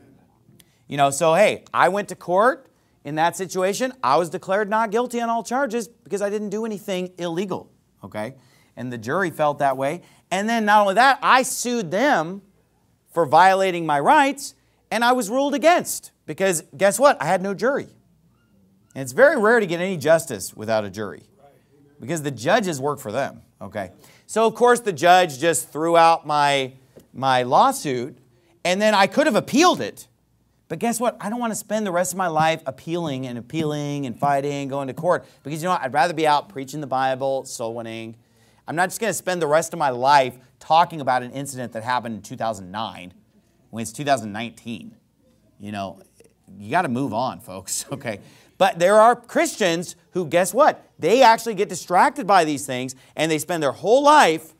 So hey, I went to court in that situation. I was declared not guilty on all charges because I didn't do anything illegal. Okay? And the jury felt that way. And then not only that, I sued them for violating my rights, and I was ruled against. Because guess what? I had no jury. And it's very rare to get any justice without a jury. Because the judges work for them. Okay. So of course the judge just threw out my lawsuit, and then I could have appealed it. But guess what? I don't want to spend the rest of my life appealing and fighting, going to court. Because I'd rather be out preaching the Bible, soul winning. I'm not just going to spend the rest of my life talking about an incident that happened in 2009 when it's 2019. You got to move on, folks, okay? But there are Christians who, guess what? They actually get distracted by these things, and they spend their whole life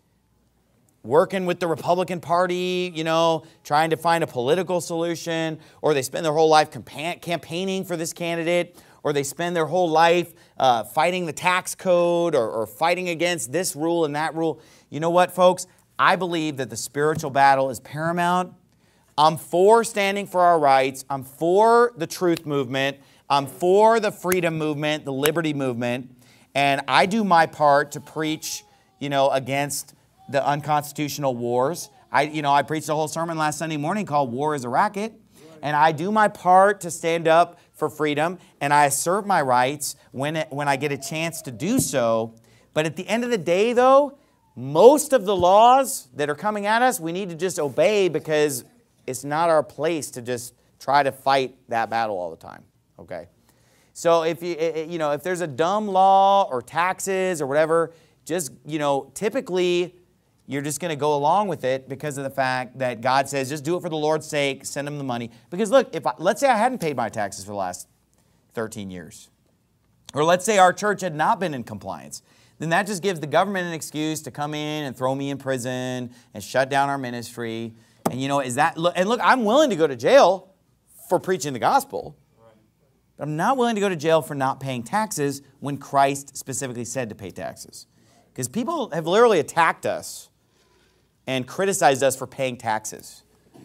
working with the Republican Party, trying to find a political solution, or they spend their whole life campaigning for this candidate, or they spend their whole life fighting the tax code or fighting against this rule and that rule. You know what, folks? I believe that the spiritual battle is paramount. I'm for standing for our rights. I'm for the truth movement. I'm for the freedom movement, the liberty movement. And I do my part to preach, against the unconstitutional wars. I preached a whole sermon last Sunday morning called War is a Racket. And I do my part to stand up for freedom. And I assert my rights when I get a chance to do so. But at the end of the day, though, most of the laws that are coming at us, we need to just obey, because it's not our place to just try to fight that battle all the time, okay? So if if there's a dumb law or taxes or whatever, just, typically you're just going to go along with it because of the fact that God says, just do it for the Lord's sake, send them the money. Because look, let's say I hadn't paid my taxes for the last 13 years, or let's say our church had not been in compliance, then that just gives the government an excuse to come in and throw me in prison and shut down our ministry. And look, I'm willing to go to jail for preaching the gospel. But I'm not willing to go to jail for not paying taxes when Christ specifically said to pay taxes. Because people have literally attacked us and criticized us for paying taxes.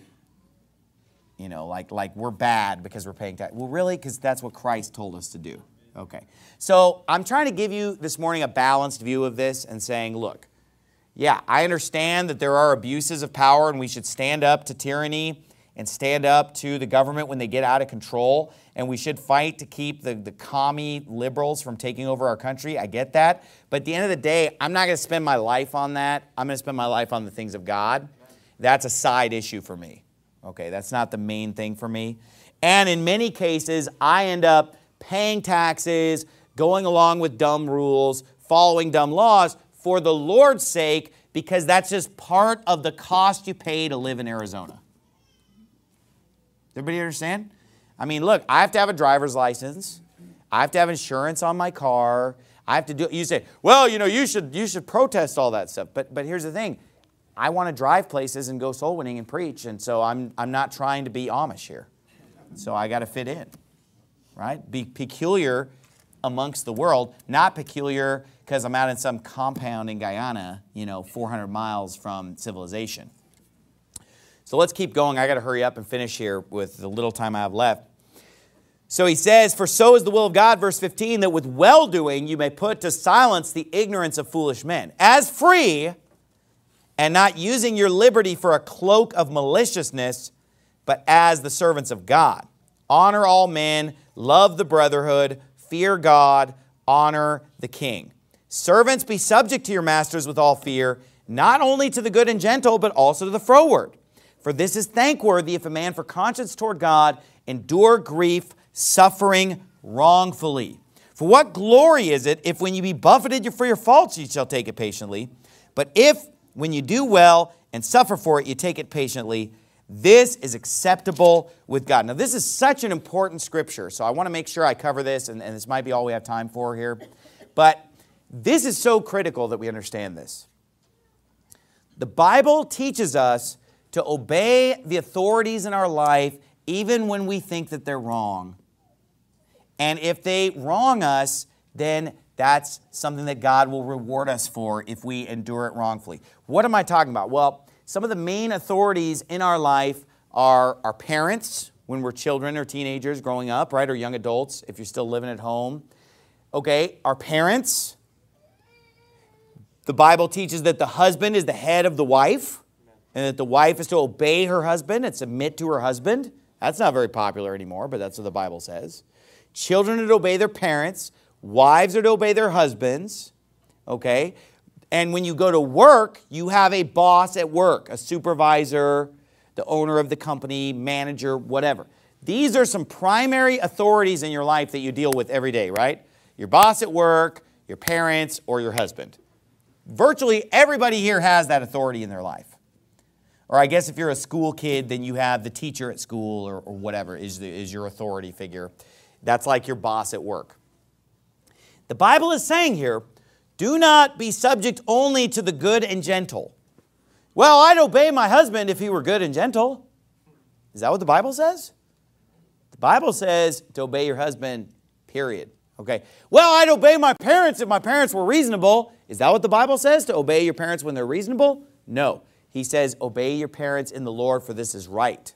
Like we're bad because we're paying taxes. Well, really? Because that's what Christ told us to do. Okay. So I'm trying to give you this morning a balanced view of this and saying, look, yeah, I understand that there are abuses of power and we should stand up to tyranny and stand up to the government when they get out of control. And we should fight to keep the commie liberals from taking over our country. I get that. But at the end of the day, I'm not going to spend my life on that. I'm going to spend my life on the things of God. That's a side issue for me. Okay, that's not the main thing for me. And in many cases, I end up paying taxes, going along with dumb rules, following dumb laws for the Lord's sake, because that's just part of the cost you pay to live in Arizona. Everybody understand? I mean, look, I have to have a driver's license. I have to have insurance on my car. I have to do. You say, well, you should protest all that stuff. But here's the thing. I want to drive places and go soul winning and preach, and so I'm not trying to be Amish here. So I got to fit in, right? Be peculiar amongst the world, not peculiar because I'm out in some compound in Guyana, 400 miles from civilization. So let's keep going. I got to hurry up and finish here with the little time I have left. So he says, for so is the will of God, verse 15, that with well-doing you may put to silence the ignorance of foolish men. As free, and not using your liberty for a cloak of maliciousness, but as the servants of God. Honor all men, love the brotherhood, fear God, honor the king. Servants, be subject to your masters with all fear, not only to the good and gentle, but also to the froward. For this is thankworthy if a man for conscience toward God endure grief, suffering wrongfully. For what glory is it if when you be buffeted for your faults you shall take it patiently? But if when you do well and suffer for it, you take it patiently, this is acceptable with God. Now, this is such an important scripture, so I want to make sure I cover this, and this might be all we have time for here. But this is so critical that we understand this. The Bible teaches us to obey the authorities in our life even when we think that they're wrong. And if they wrong us, then that's something that God will reward us for if we endure it wrongfully. What am I talking about? Well, some of the main authorities in our life are our parents when we're children or teenagers growing up, right? Or young adults if you're still living at home. Okay, our parents. The Bible teaches that the husband is the head of the wife and that the wife is to obey her husband and submit to her husband. That's not very popular anymore, but that's what the Bible says. Children are to obey their parents. Wives are to obey their husbands. Okay? And when you go to work, you have a boss at work, a supervisor, the owner of the company, manager, whatever. These are some primary authorities in your life that you deal with every day, right? Your boss at work, your parents, or your husband. Virtually everybody here has that authority in their life. Or I guess if you're a school kid, then you have the teacher at school or whatever is your authority figure. That's like your boss at work. The Bible is saying here, do not be subject only to the good and gentle. Well, I'd obey my husband if he were good and gentle. Is that what the Bible says? The Bible says to obey your husband, period. Okay. Well, I'd obey my parents if my parents were reasonable. Is that what the Bible says? To obey your parents when they're reasonable? No. He says, obey your parents in the Lord, for this is right.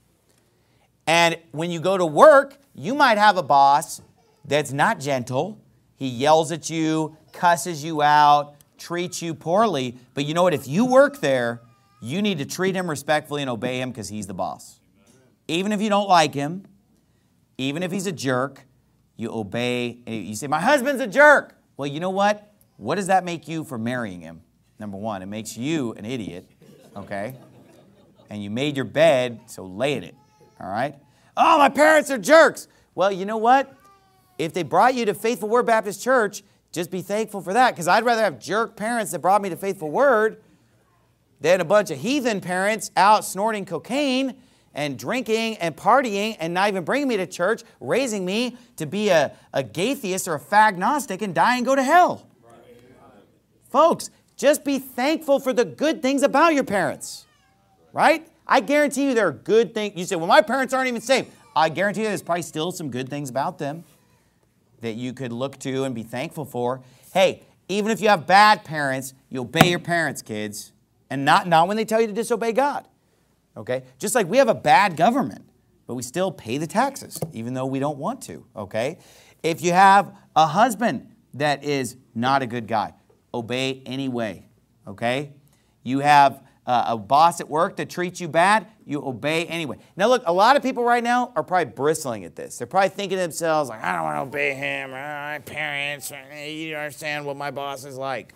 And when you go to work, you might have a boss that's not gentle. He yells at you, cusses you out, treats you poorly. But you know what? If you work there, you need to treat him respectfully and obey him because he's the boss. Even if you don't like him, even if he's a jerk, you obey. You say, my husband's a jerk. Well, you know what? What does that make you for marrying him? Number one, it makes you an idiot, okay? And you made your bed, so lay in it, all right? Oh, my parents are jerks. Well, you know what? If they brought you to Faithful Word Baptist Church, just be thankful for that, because I'd rather have jerk parents that brought me to Faithful Word than a bunch of heathen parents out snorting cocaine and drinking and partying and not even bringing me to church, raising me to be a gaytheist or a fagnostic and die and go to hell. Right. Folks, just be thankful for the good things about your parents, right? I guarantee you there are good things. You say, well, my parents aren't even saved. I guarantee you there's probably still some good things about them that you could look to and be thankful for. Hey, even if you have bad parents, you obey your parents, kids, and not when they tell you to disobey God. Okay? Just like we have a bad government, but we still pay the taxes, even though we don't want to. Okay? If you have a husband that is not a good guy, obey anyway. Okay? You have a boss at work that treats you bad, you obey anyway. Now look, a lot of people right now are probably bristling at this. They're probably thinking to themselves, like, I don't want to obey him, my parents, you don't understand what my boss is like.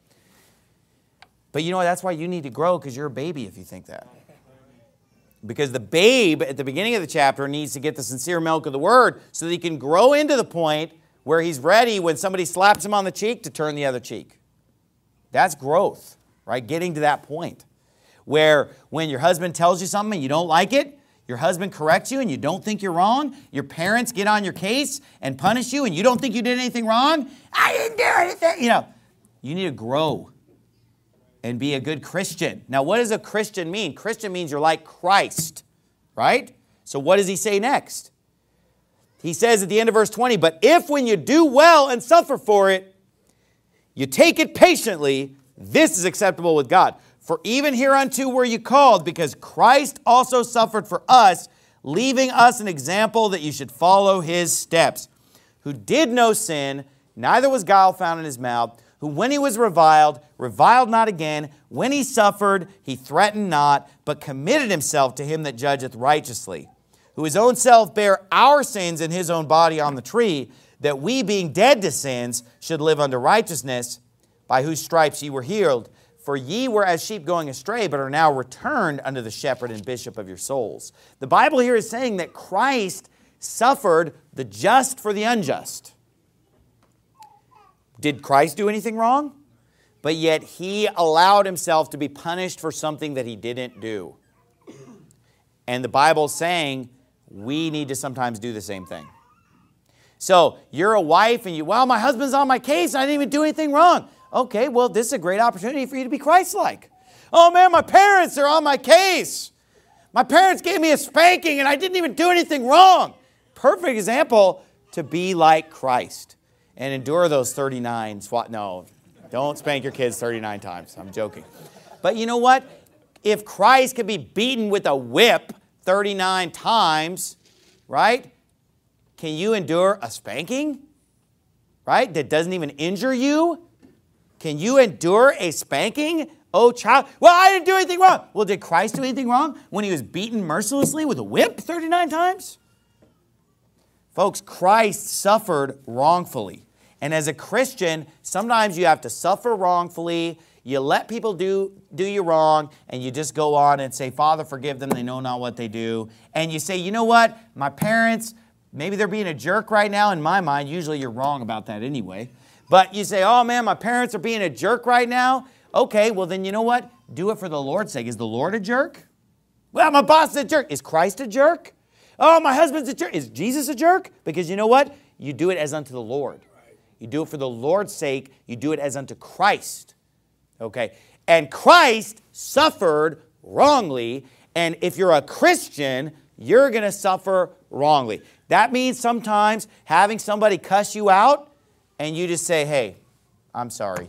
But you know what? That's why you need to grow, because you're a baby if you think that. Because the babe at the beginning of the chapter needs to get the sincere milk of the word so that he can grow into the point where he's ready when somebody slaps him on the cheek to turn the other cheek. That's growth, right? Getting to that point where when your husband tells you something and you don't like it, your husband corrects you and you don't think you're wrong, your parents get on your case and punish you and you don't think you did anything wrong, I didn't do anything. You know, you need to grow and be a good Christian. Now, what does a Christian mean? Christian means you're like Christ, right? So what does he say next? He says at the end of verse 20, but if when you do well and suffer for it, you take it patiently, this is acceptable with God. For even hereunto were you called, because Christ also suffered for us, leaving us an example that you should follow his steps, who did no sin, neither was guile found in his mouth, who when he was reviled, reviled not again. When he suffered, he threatened not, but committed himself to him that judgeth righteously, who his own self bare our sins in his own body on the tree, that we being dead to sins should live unto righteousness, by whose stripes ye were healed. For ye were as sheep going astray, but are now returned unto the shepherd and bishop of your souls. The Bible here is saying that Christ suffered the just for the unjust. Did Christ do anything wrong? But yet he allowed himself to be punished for something that he didn't do. And the Bible's saying we need to sometimes do the same thing. So you're a wife and well, my husband's on my case. I didn't even do anything wrong. Okay, well, this is a great opportunity for you to be Christ-like. Oh, man, my parents are on my case. My parents gave me a spanking and I didn't even do anything wrong. Perfect example to be like Christ and endure those 39 No, don't spank your kids 39 times. I'm joking. But you know what? If Christ could be beaten with a whip 39 times, right? Can you endure a spanking? Right? That doesn't even injure you? Can you endure a spanking? Oh, child. Well, I didn't do anything wrong. Well, did Christ do anything wrong when he was beaten mercilessly with a whip 39 times? Folks, Christ suffered wrongfully. And as a Christian, sometimes you have to suffer wrongfully. You let people do you wrong, and you just go on and say, Father, forgive them. They know not what they do. And you say, you know what? My parents, maybe they're being a jerk right now. In my mind, usually you're wrong about that anyway. But you say, oh man, my parents are being a jerk right now. Okay, well then you know what? Do it for the Lord's sake. Is the Lord a jerk? Well, my boss is a jerk. Is Christ a jerk? Oh, my husband's a jerk. Is Jesus a jerk? Because you know what? You do it as unto the Lord. You do it for the Lord's sake. You do it as unto Christ. Okay? And Christ suffered wrongly. And if you're a Christian, you're going to suffer wrongly. That means sometimes having somebody cuss you out, and you just say, hey, I'm sorry.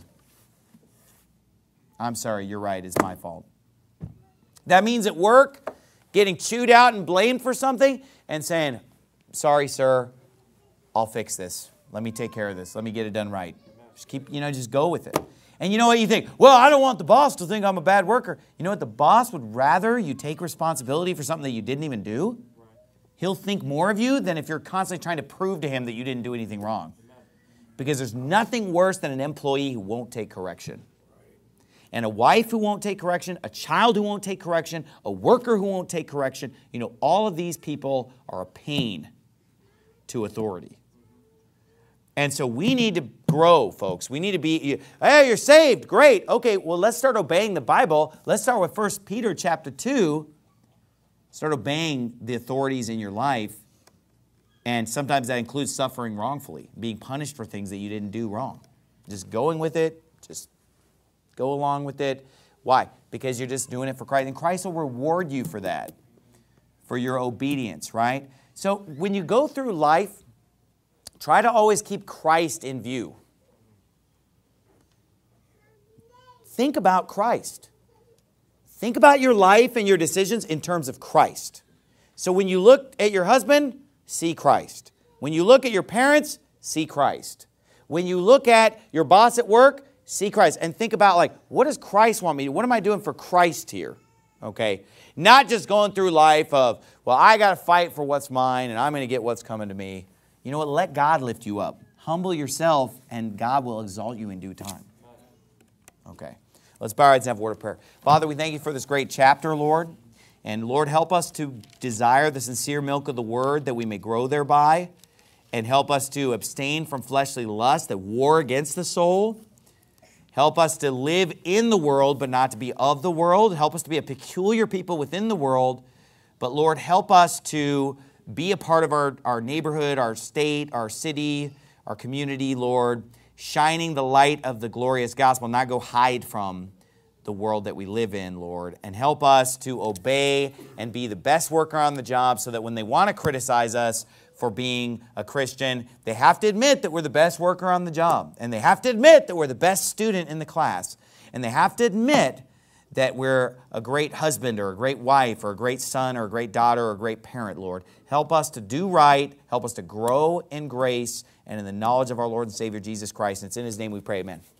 I'm sorry, you're right, it's my fault. That means at work, getting chewed out and blamed for something and saying, sorry, sir, I'll fix this. Let me take care of this. Let me get it done right. Just go with it. And you know what you think? Well, I don't want the boss to think I'm a bad worker. You know what? The boss would rather you take responsibility for something that you didn't even do. He'll think more of you than if you're constantly trying to prove to him that you didn't do anything wrong. Because there's nothing worse than an employee who won't take correction. And a wife who won't take correction, a child who won't take correction, a worker who won't take correction. You know, all of these people are a pain to authority. And so we need to grow, folks. We need to be, hey, you're saved. Great. Okay, well, let's start obeying the Bible. Let's start with 1 Peter chapter 2. Start obeying the authorities in your life. And sometimes that includes suffering wrongfully, being punished for things that you didn't do wrong. Just going with it, just go along with it. Why? Because you're just doing it for Christ. And Christ will reward you for that, for your obedience, right? So when you go through life, try to always keep Christ in view. Think about Christ. Think about your life and your decisions in terms of Christ. So when you look at your husband, see Christ. When you look at your parents, see Christ. When you look at your boss at work, see Christ. And think about, what does Christ want me to do? What am I doing for Christ here? Okay? Not just going through life of, well, I got to fight for what's mine and I'm going to get what's coming to me. You know what? Let God lift you up. Humble yourself and God will exalt you in due time. Okay. Let's bow our heads and have a word of prayer. Father, we thank you for this great chapter, Lord. And Lord, help us to desire the sincere milk of the Word that we may grow thereby. And help us to abstain from fleshly lusts that war against the soul. Help us to live in the world but not to be of the world. Help us to be a peculiar people within the world. But Lord, help us to be a part of our neighborhood, our state, our city, our community, Lord. Shining the light of the glorious gospel, not go hide from the world that we live in, Lord. And help us to obey and be the best worker on the job so that when they want to criticize us for being a Christian, they have to admit that we're the best worker on the job. And they have to admit that we're the best student in the class. And they have to admit that we're a great husband or a great wife or a great son or a great daughter or a great parent, Lord. Help us to do right. Help us to grow in grace and in the knowledge of our Lord and Savior, Jesus Christ. And it's in His name we pray, amen.